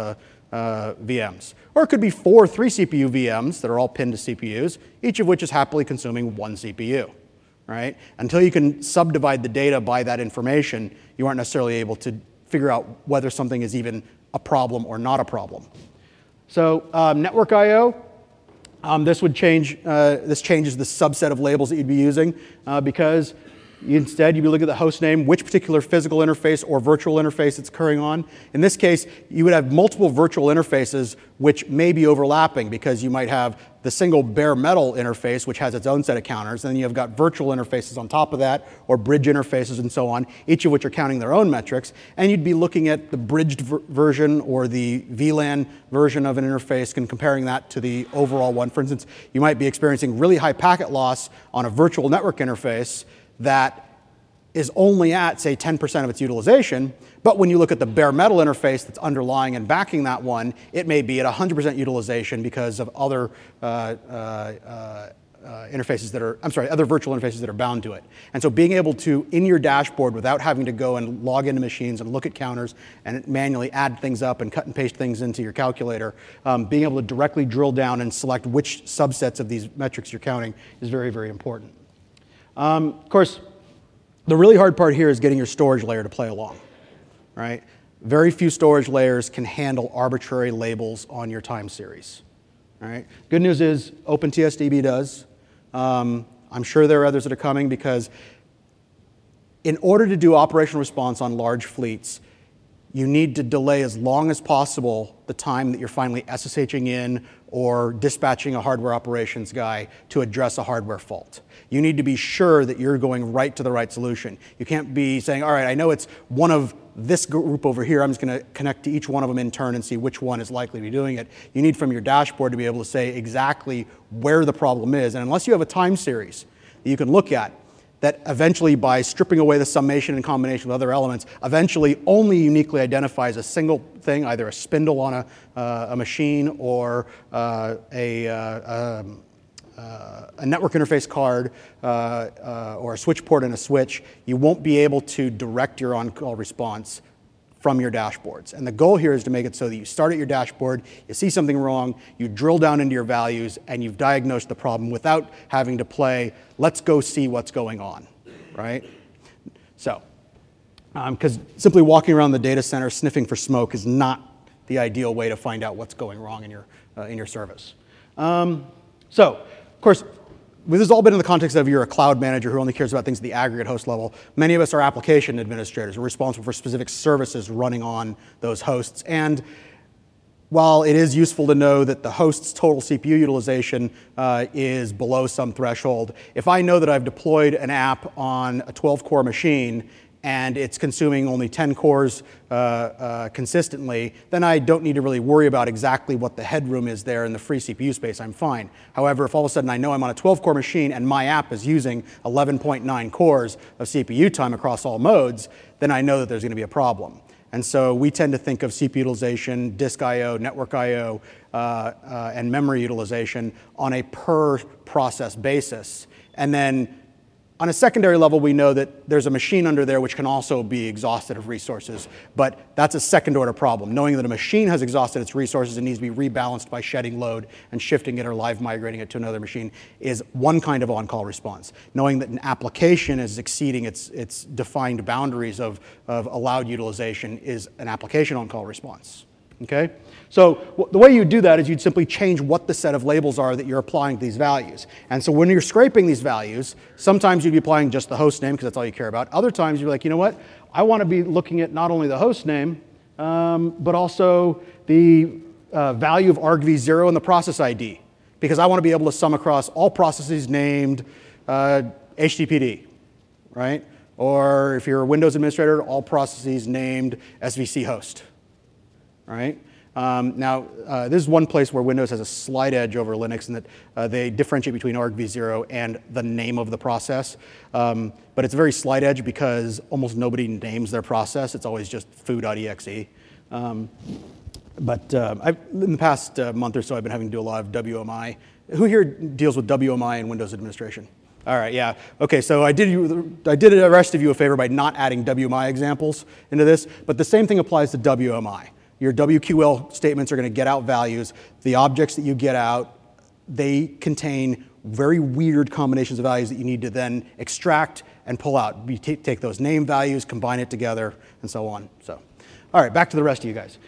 VMs. Or it could be 4 3-CPU VMs that are all pinned to CPUs, each of which is happily consuming 1 CPU, right? Until you can subdivide the data by that information, you aren't necessarily able to figure out whether something is even a problem or not a problem. So network I/O, this changes the subset of labels that you'd be using because instead, you'd be looking at the host name, which particular physical interface or virtual interface it's occurring on. In this case, you would have multiple virtual interfaces which may be overlapping because you might have the single bare metal interface, which has its own set of counters, and then you've got virtual interfaces on top of that, or bridge interfaces and so on, each of which are counting their own metrics. And you'd be looking at the bridged version or the VLAN version of an interface and comparing that to the overall one. For instance, you might be experiencing really high packet loss on a virtual network interface that is only at, say, 10% of its utilization, but when you look at the bare metal interface that's underlying and backing that one, it may be at 100% utilization because of other interfaces that are, other virtual interfaces that are bound to it. And so being able to, in your dashboard, without having to go and log into machines and look at counters and manually add things up and cut and paste things into your calculator, being able to directly drill down and select which subsets of these metrics you're counting is very, very important. Of course, the really hard part here is getting your storage layer to play along, right? Very few storage layers can handle arbitrary labels on your time series, right? Good news is OpenTSDB does. I'm sure there are others that are coming because in order to do operational response on large fleets, you need to delay as long as possible the time that you're finally SSHing in or dispatching a hardware operations guy to address a hardware fault. You need to be sure that you're going right to the right solution. You can't be saying, all right, I know it's one of this group over here. I'm just going to connect to each one of them in turn and see which one is likely to be doing it. You need from your dashboard to be able to say exactly where the problem is. And unless you have a time series that you can look at, that eventually, by stripping away the summation in combination with other elements, eventually only uniquely identifies a single thing, either a spindle on a machine or a network interface card or a switch port and a switch, you won't be able to direct your on-call response from your dashboards. And the goal here is to make it so that you start at your dashboard, you see something wrong, you drill down into your values, and you've diagnosed the problem without having to play, let's go see what's going on, right? So, because simply walking around the data center sniffing for smoke is not the ideal way to find out what's going wrong in your service. So, of course, this has all been in the context of you're a cloud manager who only cares about things at the aggregate host level. Many of us are application administrators who are responsible for specific services running on those hosts. And while it is useful to know that the host's total CPU utilization is below some threshold, if I know that I've deployed an app on a 12-core machine and it's consuming only 10 cores consistently, then I don't need to really worry about exactly what the headroom is there in the free CPU space. I'm fine. However, if all of a sudden I know I'm on a 12-core machine and my app is using 11.9 cores of CPU time across all modes, then I know that there's going to be a problem. And so we tend to think of CPU utilization, disk I/O, network I/O, and memory utilization on a per process basis. And then on a secondary level, we know that there's a machine under there which can also be exhausted of resources, but that's a second-order problem. Knowing that a machine has exhausted its resources and needs to be rebalanced by shedding load and shifting it or live migrating it to another machine is one kind of on-call response. Knowing that an application is exceeding its defined boundaries of allowed utilization is an application on-call response. Okay? So the way you do that is you'd simply change what the set of labels are that you're applying to these values. And so when you're scraping these values, sometimes you'd be applying just the host name because that's all you care about. Other times you're like, you know what? I want to be looking at not only the host name, but also the value of argv0 and the process ID, because I want to be able to sum across all processes named HTTPD, right? Or if you're a Windows administrator, all processes named SVC host. Right? This is one place where Windows has a slight edge over Linux in that they differentiate between argv0 and the name of the process. But it's a very slight edge because almost nobody names their process. It's always just foo.exe. In the past month or so, I've been having to do a lot of WMI. Who here deals with WMI in Windows administration? All right, yeah. Okay, so I did the rest of you a favor by not adding WMI examples into this, but the same thing applies to WMI. Your WQL statements are going to get out values. The objects that you get out, they contain very weird combinations of values that you need to then extract and pull out. You take those name values, combine it together, and so on. So, all right, back to the rest of you guys.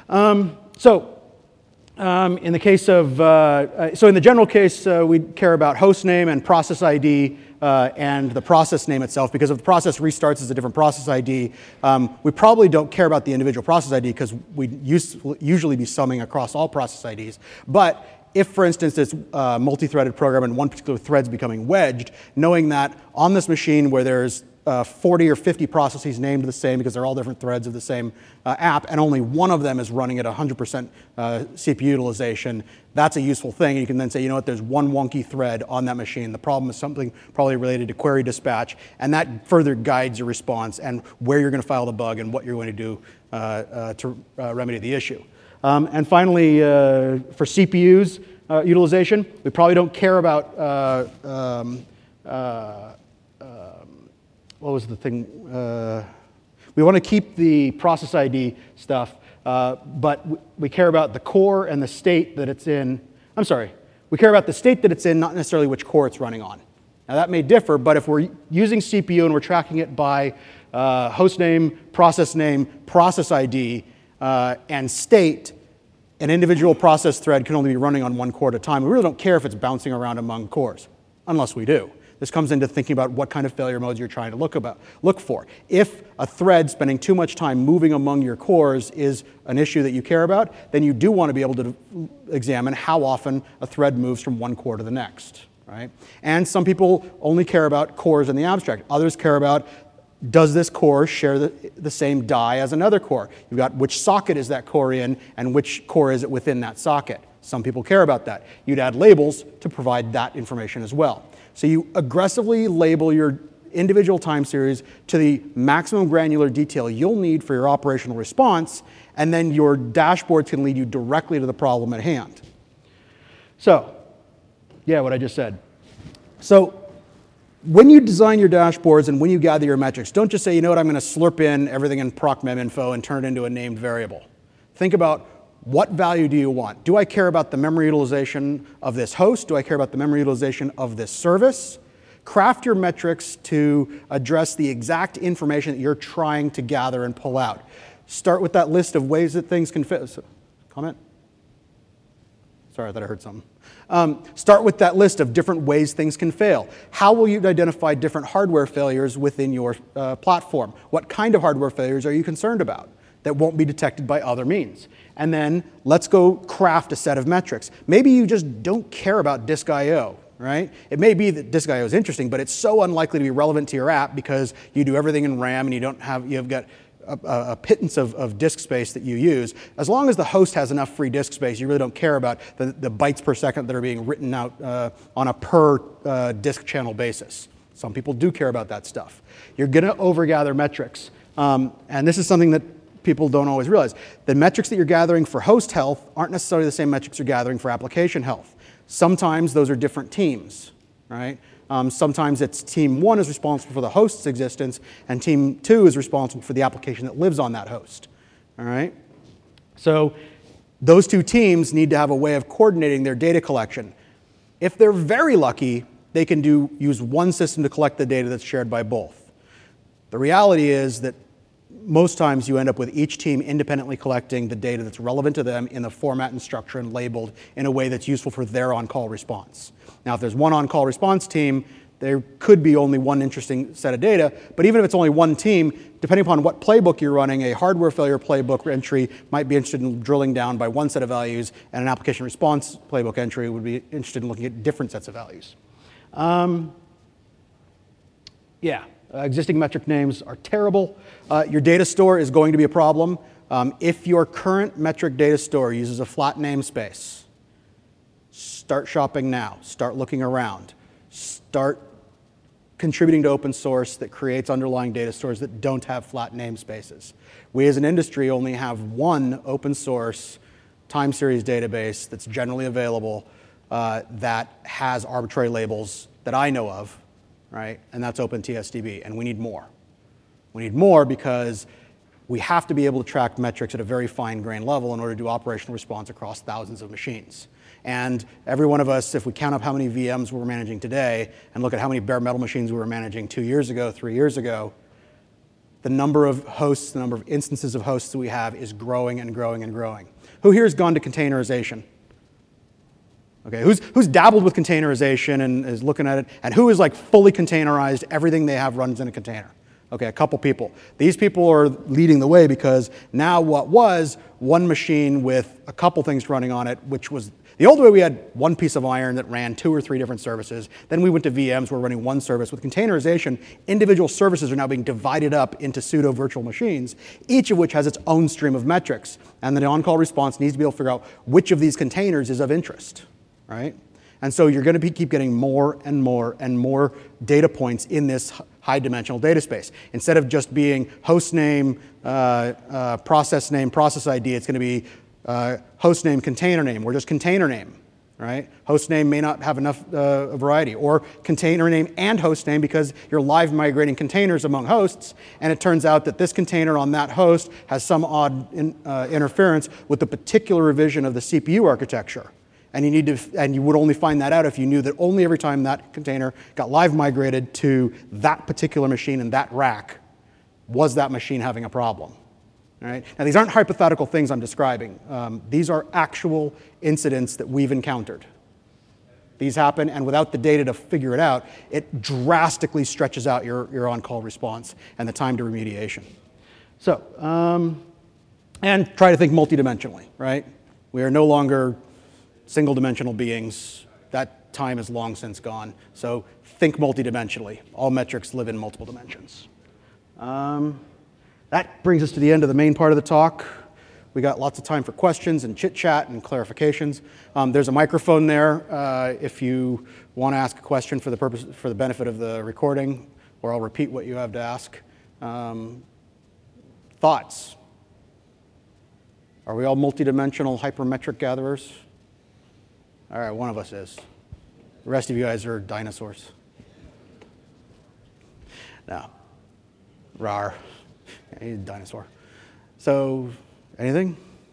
In the case of, in the general case, we care about host name and process ID and the process name itself, because if the process restarts as a different process ID, we probably don't care about the individual process ID because we'd usually be summing across all process IDs. But if, for instance, it's a multi-threaded program and one particular thread's becoming wedged, knowing that on this machine where there's 40 or 50 processes named the same because they're all different threads of the same app, and only one of them is running at 100% CPU utilization, that's a useful thing. And you can then say, you know what, there's one wonky thread on that machine. The problem is something probably related to query dispatch, and that further guides your response and where you're going to file the bug and what you're going to do to remedy the issue. And finally, for CPUs utilization, we probably don't care about what was the thing? We want to keep the process ID stuff, but we care about the core and the state that it's in. I'm sorry, we care about the state that it's in, not necessarily which core it's running on. Now that may differ, but if we're using CPU and we're tracking it by host name, process ID, and state, an individual process thread can only be running on one core at a time. We really don't care if it's bouncing around among cores, unless we do. This comes into thinking about what kind of failure modes you're trying to look for. If a thread spending too much time moving among your cores is an issue that you care about, then you do want to be able to examine how often a thread moves from one core to the next, right? And some people only care about cores in the abstract. Others care about, does this core share the same die as another core? You've got which socket is that core in and which core is it within that socket. Some people care about that. You'd add labels to provide that information as well. So you aggressively label your individual time series to the maximum granular detail you'll need for your operational response, and then your dashboards can lead you directly to the problem at hand. So, yeah, what I just said. So when you design your dashboards and when you gather your metrics, don't just say, you know what, I'm going to slurp in everything in procmem info and turn it into a named variable. Think about, what value do you want? Do I care about the memory utilization of this host? Do I care about the memory utilization of this service? Craft your metrics to address the exact information that you're trying to gather and pull out. Start with that list of ways that things can fit. Comment? Sorry, I thought I heard something. Start with that list of different ways things can fail. How will you identify different hardware failures within your platform? What kind of hardware failures are you concerned about that won't be detected by other means? And then let's go craft a set of metrics. Maybe you just don't care about disk I/O, right? It may be that disk I/O is interesting, but it's so unlikely to be relevant to your app because you do everything in RAM and you've got a pittance of disk space that you use. As long as the host has enough free disk space, you really don't care about the bytes per second that are being written out on a per disk channel basis. Some people do care about that stuff. You're going to overgather metrics. And this is something that people don't always realize. The metrics that you're gathering for host health aren't necessarily the same metrics you're gathering for application health. Sometimes those are different teams, right? Sometimes it's team 1 is responsible for the host's existence, and team 2 is responsible for the application that lives on that host, all right? So those two teams need to have a way of coordinating their data collection. If they're very lucky, they can use one system to collect the data that's shared by both. The reality is that most times you end up with each team independently collecting the data that's relevant to them in the format and structure and labeled in a way that's useful for their on-call response. Now, if there's one on-call response team, there could be only one interesting set of data, but even if it's only one team, depending upon what playbook you're running, a hardware failure playbook entry might be interested in drilling down by one set of values, and an application response playbook entry would be interested in looking at different sets of values. Existing metric names are terrible. Your data store is going to be a problem. If your current metric data store uses a flat namespace, start shopping now. Start looking around. Start contributing to open source that creates underlying data stores that don't have flat namespaces. We as an industry only have one open source time series database that's generally available that has arbitrary labels that I know of, right? And that's OpenTSDB, and we need more. We need more because we have to be able to track metrics at a very fine-grained level in order to do operational response across thousands of machines. And every one of us, if we count up how many VMs we're managing today and look at how many bare metal machines we were managing 2 years ago, 3 years ago, the number of hosts, the number of instances of hosts that we have is growing and growing and growing. Who here has gone to containerization? Okay, who's dabbled with containerization and is looking at it, and who is like fully containerized, everything they have runs in a container? Okay, a couple people. These people are leading the way because now what was one machine with a couple things running on it, which was The old way we had one piece of iron that ran 2 or 3 different services. Then we went to VMs, we're running one service. With containerization, individual services are now being divided up into pseudo virtual machines, each of which has its own stream of metrics. And the on-call response needs to be able to figure out which of these containers is of interest, right? And so you're going to keep getting more and more and more data points in this high-dimensional data space. Instead of just being host name, process name, process ID, it's going to be host name, container name, or just container name, right? Host name may not have enough variety, or container name and host name because you're live migrating containers among hosts, and it turns out that this container on that host has some odd interference with the particular revision of the CPU architecture. And you would only find that out if you knew that only every time that container got live migrated to that particular machine in that rack, was that machine having a problem. All right? Now, these aren't hypothetical things I'm describing. These are actual incidents that we've encountered. These happen, and without the data to figure it out, it drastically stretches out your on-call response and the time to remediation. So, and try to think multidimensionally, right? We are no longer single-dimensional beings. That time is long since gone. So think multidimensionally. All metrics live in multiple dimensions. That brings us to the end of the main part of the talk. We got lots of time for questions and chit-chat and clarifications. There's a microphone there if you want to ask a question for the benefit of the recording, or I'll repeat what you have to ask. Thoughts? Are we all multidimensional hypermetric gatherers? All right, one of us is. The rest of you guys are dinosaurs. No. Rawr. Yeah, he's a dinosaur. So, anything?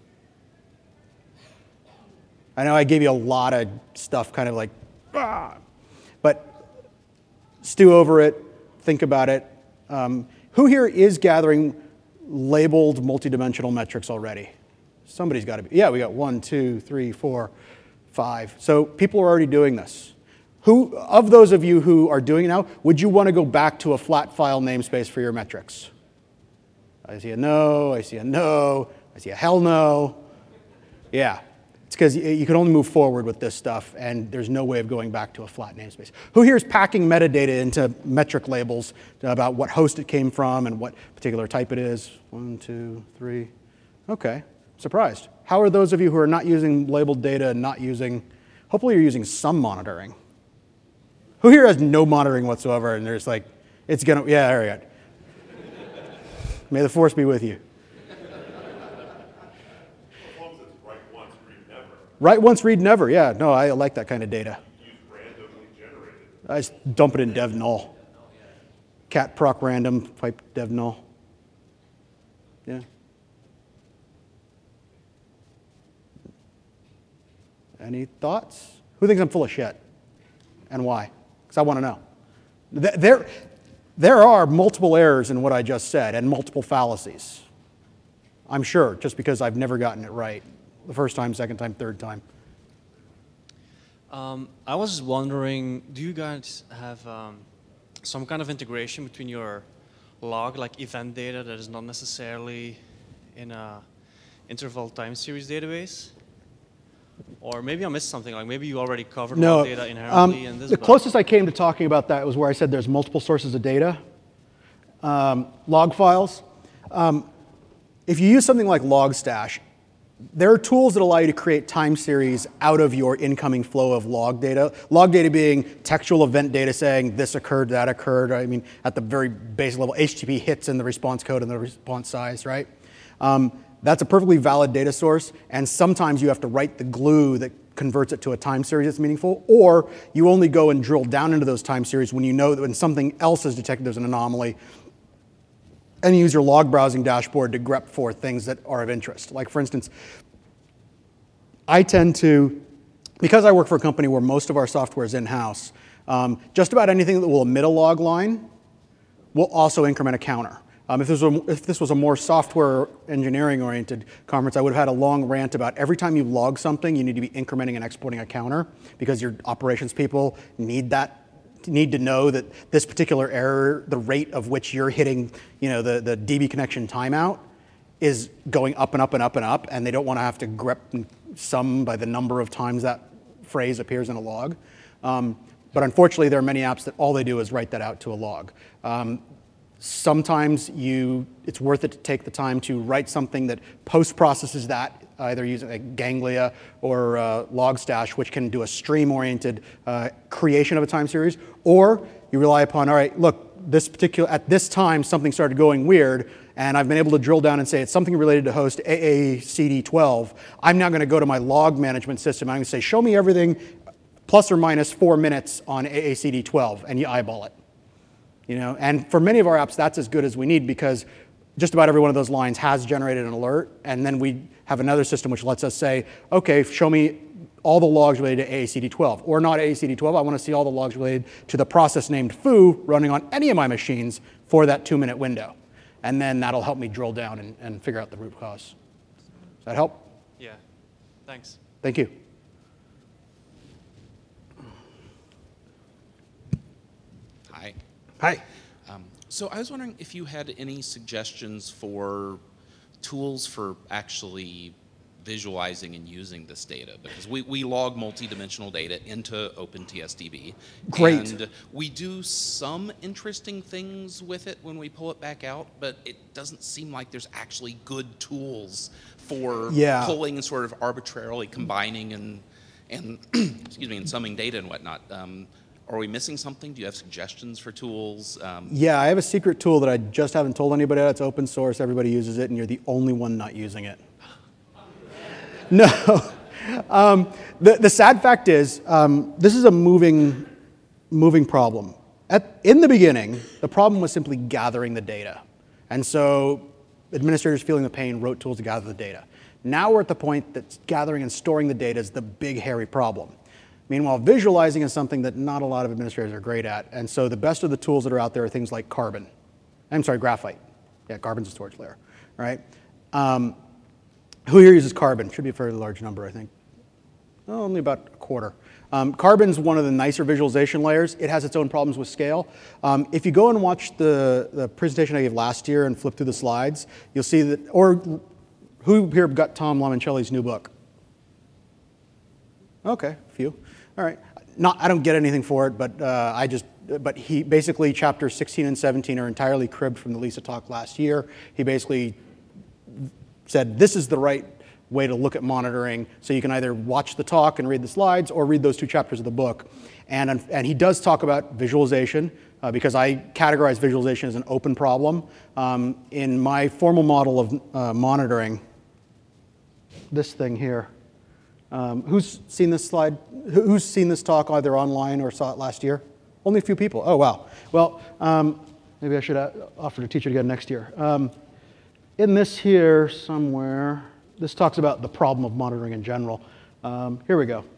I know I gave you a lot of stuff, kind of like, but stew over it, think about it. Who here is gathering labeled multidimensional metrics already? Somebody's got to be. Yeah, we got 1, 2, 3, 4, 5. So people are already doing this. Who, of those of you who are doing it now, would you want to go back to a flat file namespace for your metrics? I see a no, I see a no, I see a hell no. Yeah, it's because you can only move forward with this stuff, and there's no way of going back to a flat namespace. Who here is packing metadata into metric labels about what host it came from and what particular type it is? 1, 2, 3. Okay, surprised. How are those of you who are not using labeled data and not using, hopefully you're using some monitoring. Who here has no monitoring whatsoever and there's like, it's gonna, yeah, all right. May the force be with you. As long as it's write once, read never. Write once, read never, yeah. No, I like that kind of data. Use randomly generated. I just dump it in dev null. Cat proc random, pipe dev null. Yeah. Any thoughts? Who thinks I'm full of shit? And why? Because I want to know. There are multiple errors in what I just said and multiple fallacies. I'm sure, just because I've never gotten it right. The first time, second time, third time. I was just wondering, do you guys have some kind of integration between your log, like event data that is not necessarily in a interval time series database? Or maybe I missed something, like maybe you already covered log data inherently in this. The closest I came to talking about that was where I said there's multiple sources of data. Log files. If you use something like Logstash, there are tools that allow you to create time series out of your incoming flow of log data. Log data being textual event data saying this occurred, that occurred. I mean, at the very basic level, HTTP hits in the response code and the response size, right? That's a perfectly valid data source, and sometimes you have to write the glue that converts it to a time series that's meaningful, or you only go and drill down into those time series when you know that when something else is detected there's an anomaly, and you use your log browsing dashboard to grep for things that are of interest. Like, for instance, I tend to, because I work for a company where most of our software is in-house, just about anything that will emit a log line will also increment a counter. If this was a more software engineering-oriented conference, I would have had a long rant about every time you log something, you need to be incrementing and exporting a counter because your operations people need to know that this particular error, the rate of which you're hitting, the DB connection timeout, is going up and up and up and up, and they don't want to have to grep and sum by the number of times that phrase appears in a log. But unfortunately, there are many apps that all they do is write that out to a log. Sometimes it's worth it to take the time to write something that post-processes that, either using like Ganglia or Logstash, which can do a stream-oriented creation of a time series, or you rely upon, all right, look, at this time, something started going weird, and I've been able to drill down and say it's something related to host AACD12. I'm now going to go to my log management system. I'm going to say, show me everything plus or minus 4 minutes on AACD12, and you eyeball it. And for many of our apps, that's as good as we need, because just about every one of those lines has generated an alert, and then we have another system which lets us say, okay, show me all the logs related to AACD12, or not AACD12. I want to see all the logs related to the process named foo running on any of my machines for that 2-minute window. And then that'll help me drill down and figure out the root cause. Does that help? Yeah, thanks. Thank you. Hi. Hi. So I was wondering if you had any suggestions for tools for actually visualizing and using this data, because we log multidimensional data into OpenTSDB. Great. And we do some interesting things with it when we pull it back out, but it doesn't seem like there's actually good tools for pulling and sort of arbitrarily combining and excuse me, and summing data and whatnot. Are we missing something? Do you have suggestions for tools? Yeah, I have a secret tool that I just haven't told anybody about. It's open source. Everybody uses it, and you're the only one not using it. No. The sad fact is, this is a moving problem. In the beginning, the problem was simply gathering the data. And so administrators feeling the pain wrote tools to gather the data. Now we're at the point that gathering and storing the data is the big, hairy problem. Meanwhile, visualizing is something that not a lot of administrators are great at. And so the best of the tools that are out there are things like Carbon. I'm sorry, Graphite. Yeah, Carbon's a storage layer, right? Who here uses Carbon? Should be a fairly large number, I think. Oh, only about a quarter. Carbon's one of the nicer visualization layers. It has its own problems with scale. If you go and watch the presentation I gave last year and flip through the slides, you'll see that, or who here got Tom Limoncelli's new book? Okay, a few. All right. I don't get anything for it, but he basically, chapters 16 and 17 are entirely cribbed from the Lisa talk last year. He basically said, this is the right way to look at monitoring. So you can either watch the talk and read the slides or read those 2 chapters of the book. And he does talk about visualization, because I categorize visualization as an open problem. In my formal model of monitoring, this thing here, who's seen this slide? Who's seen this talk either online or saw it last year? Only a few people. Oh, wow. Well, maybe I should offer to teach it again next year. In this here somewhere, this talks about the problem of monitoring in general. Here we go.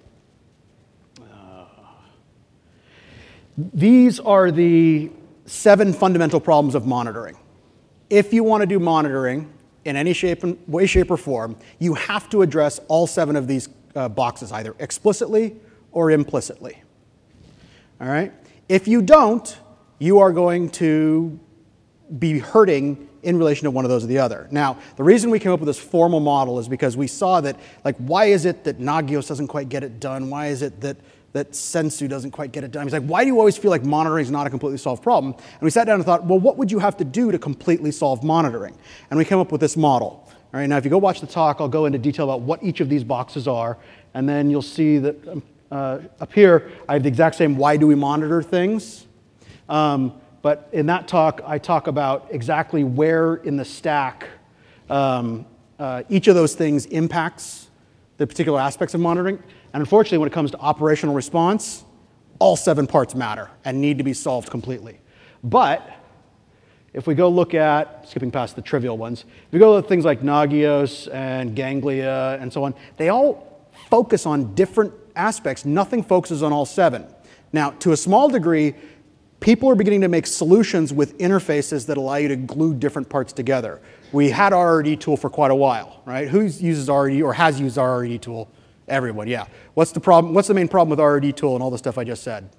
These are the 7 fundamental problems of monitoring. If you want to do monitoring in any way, shape, or form, you have to address all 7 of these boxes, either explicitly or implicitly. All right? If you don't, you are going to be hurting in relation to one of those or the other. Now, the reason we came up with this formal model is because we saw that, why is it that Nagios doesn't quite get it done? Why is it that Sensu doesn't quite get it done? He's like, why do you always feel like monitoring is not a completely solved problem? And we sat down and thought, well, what would you have to do to completely solve monitoring? And we came up with this model. All right, now if you go watch the talk, I'll go into detail about what each of these boxes are, and then you'll see that up here, I have the exact same why do we monitor things. But in that talk, I talk about exactly where in the stack each of those things impacts the particular aspects of monitoring. And unfortunately, when it comes to operational response, all 7 parts matter and need to be solved completely. But if we go look at, skipping past the trivial ones, if we go look at things like Nagios and Ganglia and so on, they all focus on different aspects. Nothing focuses on all 7. Now, to a small degree, people are beginning to make solutions with interfaces that allow you to glue different parts together. We had RRD tool for quite a while, right? Who uses RRD or has used RRD tool? Everyone, yeah. What's the problem? What's the main problem with RRD tool and all the stuff I just said?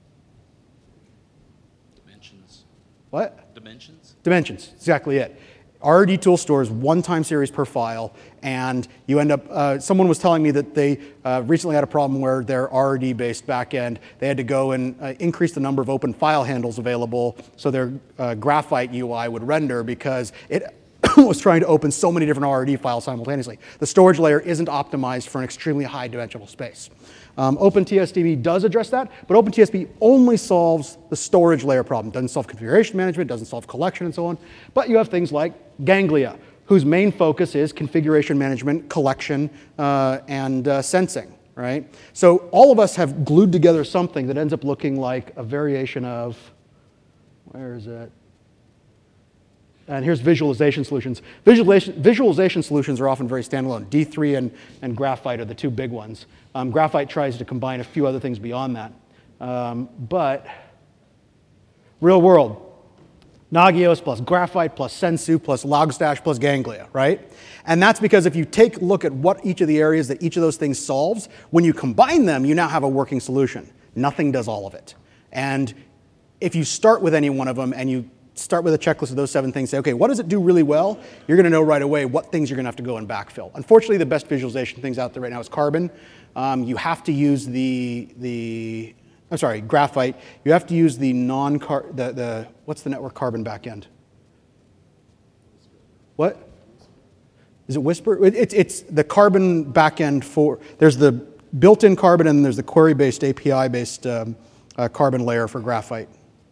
Dimensions. What? Dimensions. Dimensions, exactly it. RRD tool stores one time series per file, and you end up, someone was telling me that they recently had a problem where their RRD-based backend, they had to go and increase the number of open file handles available so their Graphite UI would render because it was trying to open so many different RRD files simultaneously. The storage layer isn't optimized for an extremely high dimensional space. OpenTSDB does address that, but OpenTSDB only solves the storage layer problem. Doesn't solve configuration management, doesn't solve collection and so on. But you have things like Ganglia, whose main focus is configuration management, collection, and sensing, right? So all of us have glued together something that ends up looking like a variation of, where is it? And here's visualization solutions. Visualization solutions are often very standalone. D3 and Graphite are the two big ones. Graphite tries to combine a few other things beyond that. But real world, Nagios plus Graphite plus Sensu plus Logstash plus Ganglia, right? And that's because if you take a look at what each of the areas that each of those things solves, when you combine them, you now have a working solution. Nothing does all of it. And if you start with any one of them and you start with a checklist of those 7 things, say, okay, what does it do really well? You're going to know right away what things you're going to have to go and backfill. Unfortunately, the best visualization things out there right now is Carbon. You have to use Graphite. You have to use the what's the network Carbon backend? What? Is it Whisper? It's the Carbon backend for, there's the built-in Carbon and there's the query-based, API-based Carbon layer for Graphite.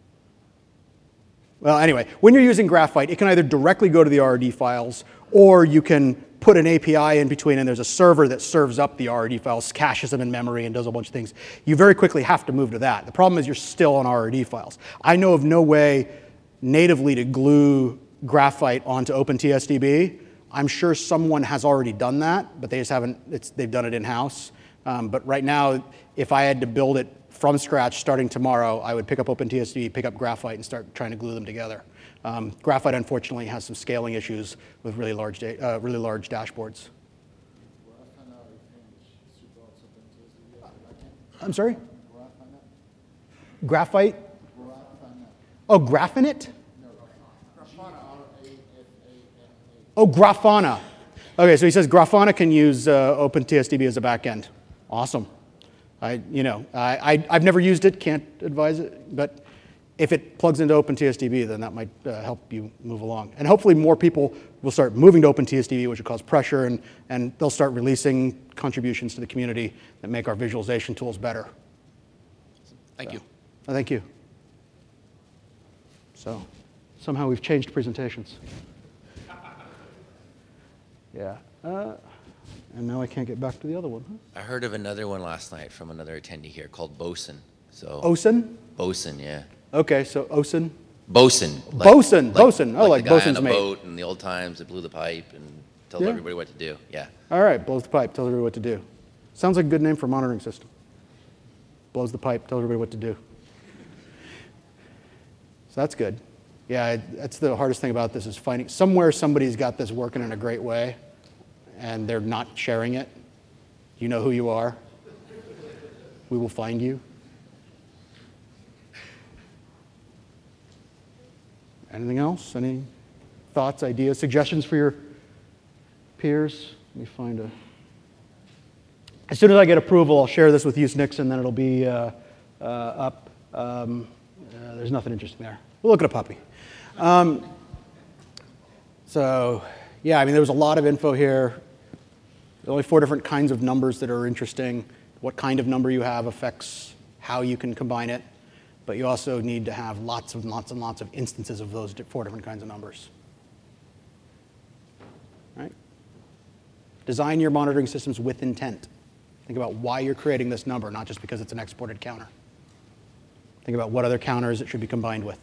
Well, anyway, when you're using Graphite, it can either directly go to the RRD files, or you can put an API in between, and there's a server that serves up the RRD files, caches them in memory, and does a bunch of things. You very quickly have to move to that. The problem is you're still on RRD files. I know of no way natively to glue Graphite onto OpenTSDB. I'm sure someone has already done that, but they just haven't, they've done it in-house. But right now, if I had to build it from scratch starting tomorrow, I would pick up OpenTSDB, pick up Graphite, and start trying to glue them together. Graphite, unfortunately, has some scaling issues with really large dashboards. I'm sorry? Graphite? Oh, Graphinet? Oh, Grafana. Okay, so he says Grafana can use OpenTSDB as a backend. Awesome. I've never used it, can't advise it, but if it plugs into OpenTSDB, then that might help you move along. And hopefully more people will start moving to OpenTSDB, which will cause pressure, and they'll start releasing contributions to the community that make our visualization tools better. Thank you. Oh, thank you. So somehow we've changed presentations. Yeah. And now I can't get back to the other one. Huh? I heard of another one last night from another attendee here called Bosun. So Osun? Bosun, yeah. Okay, so Osun? Bosun. Bosun. Oh, like the guy Bosun's on a mate. boat in the old times that blew the pipe and tells everybody what to do. Yeah. All right, blows the pipe, tells everybody what to do. Sounds like a good name for a monitoring system. Blows the pipe, tells everybody what to do. So that's good. Yeah, that's the hardest thing about this is finding somewhere somebody's got this working in a great way and they're not sharing it. You know who you are. We will find you. Anything else? Any thoughts, ideas, suggestions for your peers? Let me find a... As soon as I get approval, I'll share this with Usenix, and then it'll be up. There's nothing interesting there. We'll look at a puppy. So, yeah, I mean, there was a lot of info here. There are only 4 different kinds of numbers that are interesting. What kind of number you have affects how you can combine it. But you also need to have lots and lots and lots of instances of those 4 different kinds of numbers. Right? Design your monitoring systems with intent. Think about why you're creating this number, not just because it's an exported counter. Think about what other counters it should be combined with.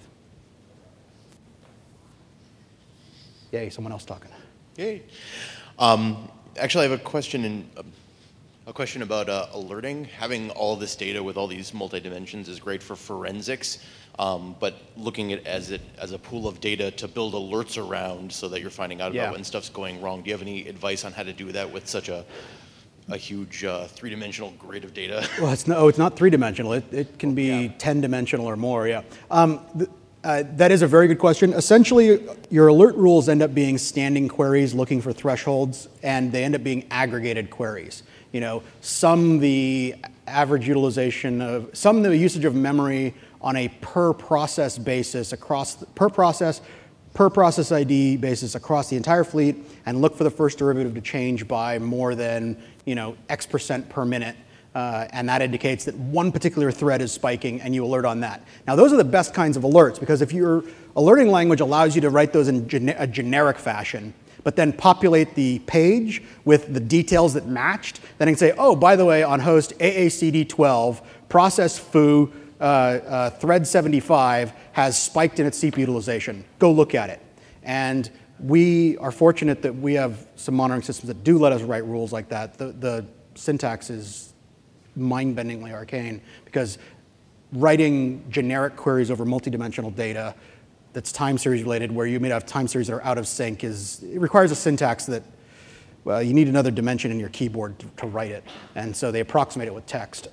Yay, someone else talking. Yay. Actually, I have a question about alerting. Having all this data with all these multi-dimensions is great for forensics, but looking at it as a pool of data to build alerts around so that you're finding out about when stuff's going wrong. Do you have any advice on how to do that with such a huge 3-dimensional grid of data? Well, it's not 3-dimensional. It can be 10-dimensional or more, yeah. That is a very good question. Essentially, your alert rules end up being standing queries looking for thresholds, and they end up being aggregated queries. Some the average utilization of, some the usage of memory on a per process basis across, per process ID basis across the entire fleet, and look for the first derivative to change by more than, X% per minute. And that indicates that one particular thread is spiking, and you alert on that. Now, those are the best kinds of alerts, because if your alerting language allows you to write those in a generic fashion, but then populate the page with the details that matched, then I can say, oh, by the way, on host AACD12, process foo thread 75 has spiked in its CPU utilization. Go look at it. And we are fortunate that we have some monitoring systems that do let us write rules like that. The syntax is mind-bendingly arcane, because writing generic queries over multidimensional data that's time series related, where you may have time series that are out of sync, it requires a syntax that, well, you need another dimension in your keyboard to write it. And so they approximate it with text.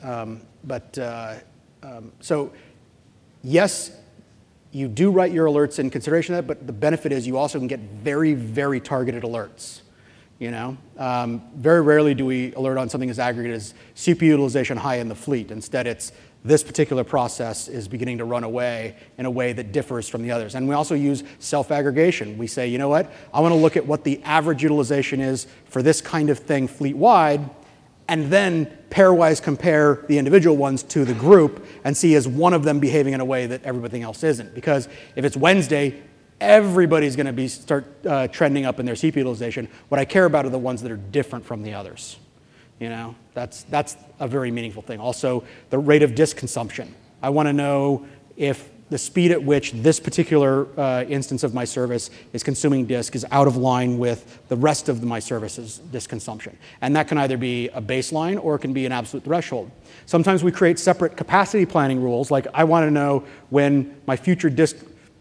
So yes, you do write your alerts in consideration of that, but the benefit is you also can get very, very targeted alerts. Very rarely do we alert on something as aggregate as CPU utilization high in the fleet. Instead, it's this particular process is beginning to run away in a way that differs from the others. And we also use self-aggregation. We say, you know what? I want to look at what the average utilization is for this kind of thing fleet-wide, and then pairwise compare the individual ones to the group and see is one of them behaving in a way that everything else isn't. Because if it's Wednesday, everybody's going to start trending up in their CPU utilization. What I care about are the ones that are different from the others. That's a very meaningful thing. Also, the rate of disk consumption. I want to know if the speed at which this particular instance of my service is consuming disk is out of line with the rest of my service's disk consumption. And that can either be a baseline or it can be an absolute threshold. Sometimes we create separate capacity planning rules, like I want to know when my future disk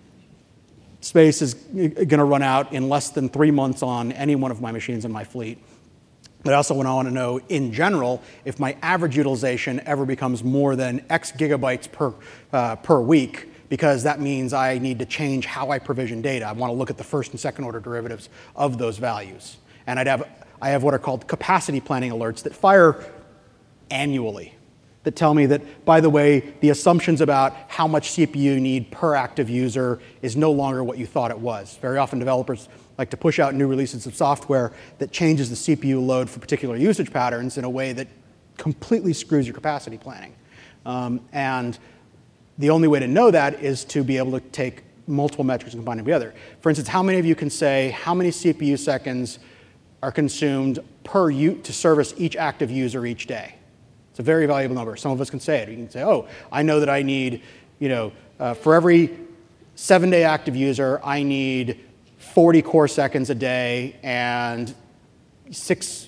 space is going to run out in less than 3 months on any one of my machines in my fleet. But also when I want to know, in general, if my average utilization ever becomes more than X gigabytes per week, because that means I need to change how I provision data. I want to look at the first and second order derivatives of those values. And I have what are called capacity planning alerts that fire annually, that tell me that, by the way, the assumptions about how much CPU you need per active user is no longer what you thought it was. Very often developers like to push out new releases of software that changes the CPU load for particular usage patterns in a way that completely screws your capacity planning. And the only way to know that is to be able to take multiple metrics and combine them together. For instance, how many of you can say how many CPU seconds are consumed to service each active user each day? It's a very valuable number. Some of us can say it. You can say, oh, I know that I need, for every 7-day active user, I need 40 core seconds a day and 6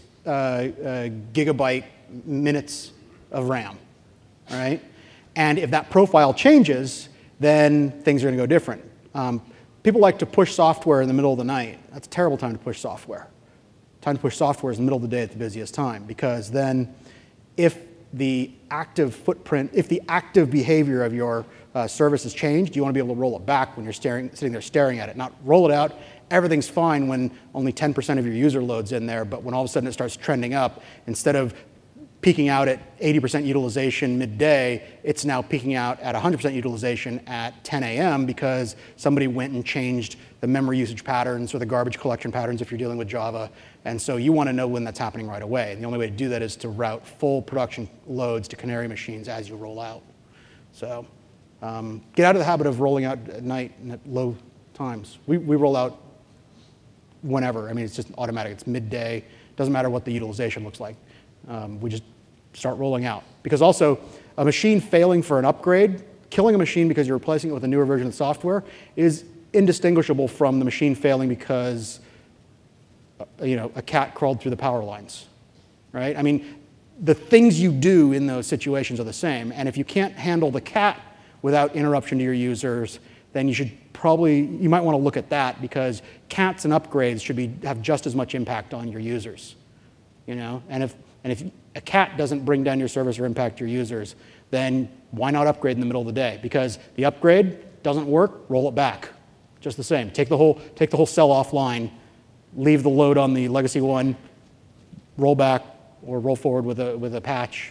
gigabyte minutes of RAM, all right? And if that profile changes, then things are going to go different. People like to push software in the middle of the night. That's a terrible time to push software. Time to push software is in the middle of the day at the busiest time, because then if the active footprint, if the active behavior of your service has changed, you want to be able to roll it back when you're sitting there staring at it, not roll it out. Everything's fine when only 10% of your user load's in there, but when all of a sudden it starts trending up, instead of peaking out at 80% utilization midday, it's now peaking out at 100% utilization at 10 a.m. because somebody went and changed the memory usage patterns or the garbage collection patterns if you're dealing with Java. And so you want to know when that's happening right away. And the only way to do that is to route full production loads to canary machines as you roll out. So get out of the habit of rolling out at night and at low times. We roll out whenever. I mean, it's just automatic. It's midday. Doesn't matter what the utilization looks like. We just start rolling out. Because also, a machine failing for an upgrade, killing a machine because you're replacing it with a newer version of software, is indistinguishable from the machine failing because a cat crawled through the power lines, right? I mean, the things you do in those situations are the same. And if you can't handle the cat without interruption to your users, then you might want to look at that, because cats and upgrades should have just as much impact on your users. And if a cat doesn't bring down your service or impact your users, then why not upgrade in the middle of the day? Because the upgrade Doesn't work, roll it back. Just the same. Take the whole cell offline, leave the load on the legacy one, roll back or roll forward with a patch.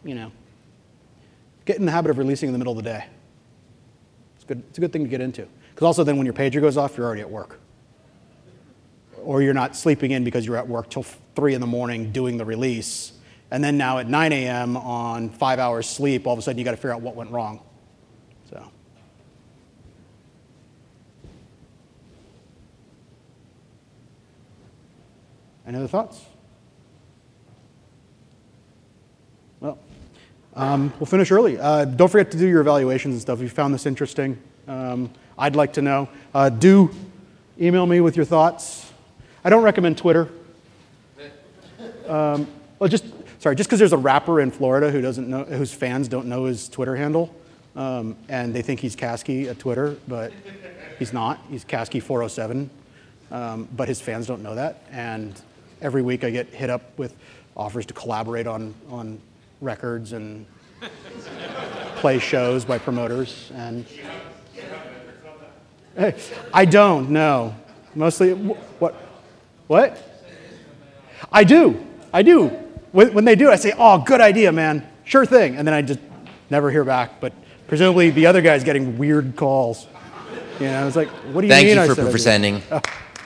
Get in the habit of releasing in the middle of the day. It's a good thing to get into. Because also then when your pager goes off, you're already at work. Or you're not sleeping in because you're at work till 3 in the morning doing the release. And then now at 9 a.m. on 5 hours sleep, all of a sudden you got to figure out what went wrong. So. Any other thoughts? Well, we'll finish early. Don't forget to do your evaluations and stuff. If you found this interesting, I'd like to know. Do email me with your thoughts. I don't recommend Twitter. Just because there's a rapper in Florida whose fans don't know his Twitter handle, and they think he's Kasky at Twitter, but he's not. He's Kasky407, but his fans don't know that. And every week I get hit up with offers to collaborate on records and play shows by promoters. And I don't, no. Mostly, what? I do. When they do, I say, oh, good idea, man. Sure thing. And then I just never hear back. But presumably the other guy's getting weird calls. It's like, what do you mean? Thank you for presenting.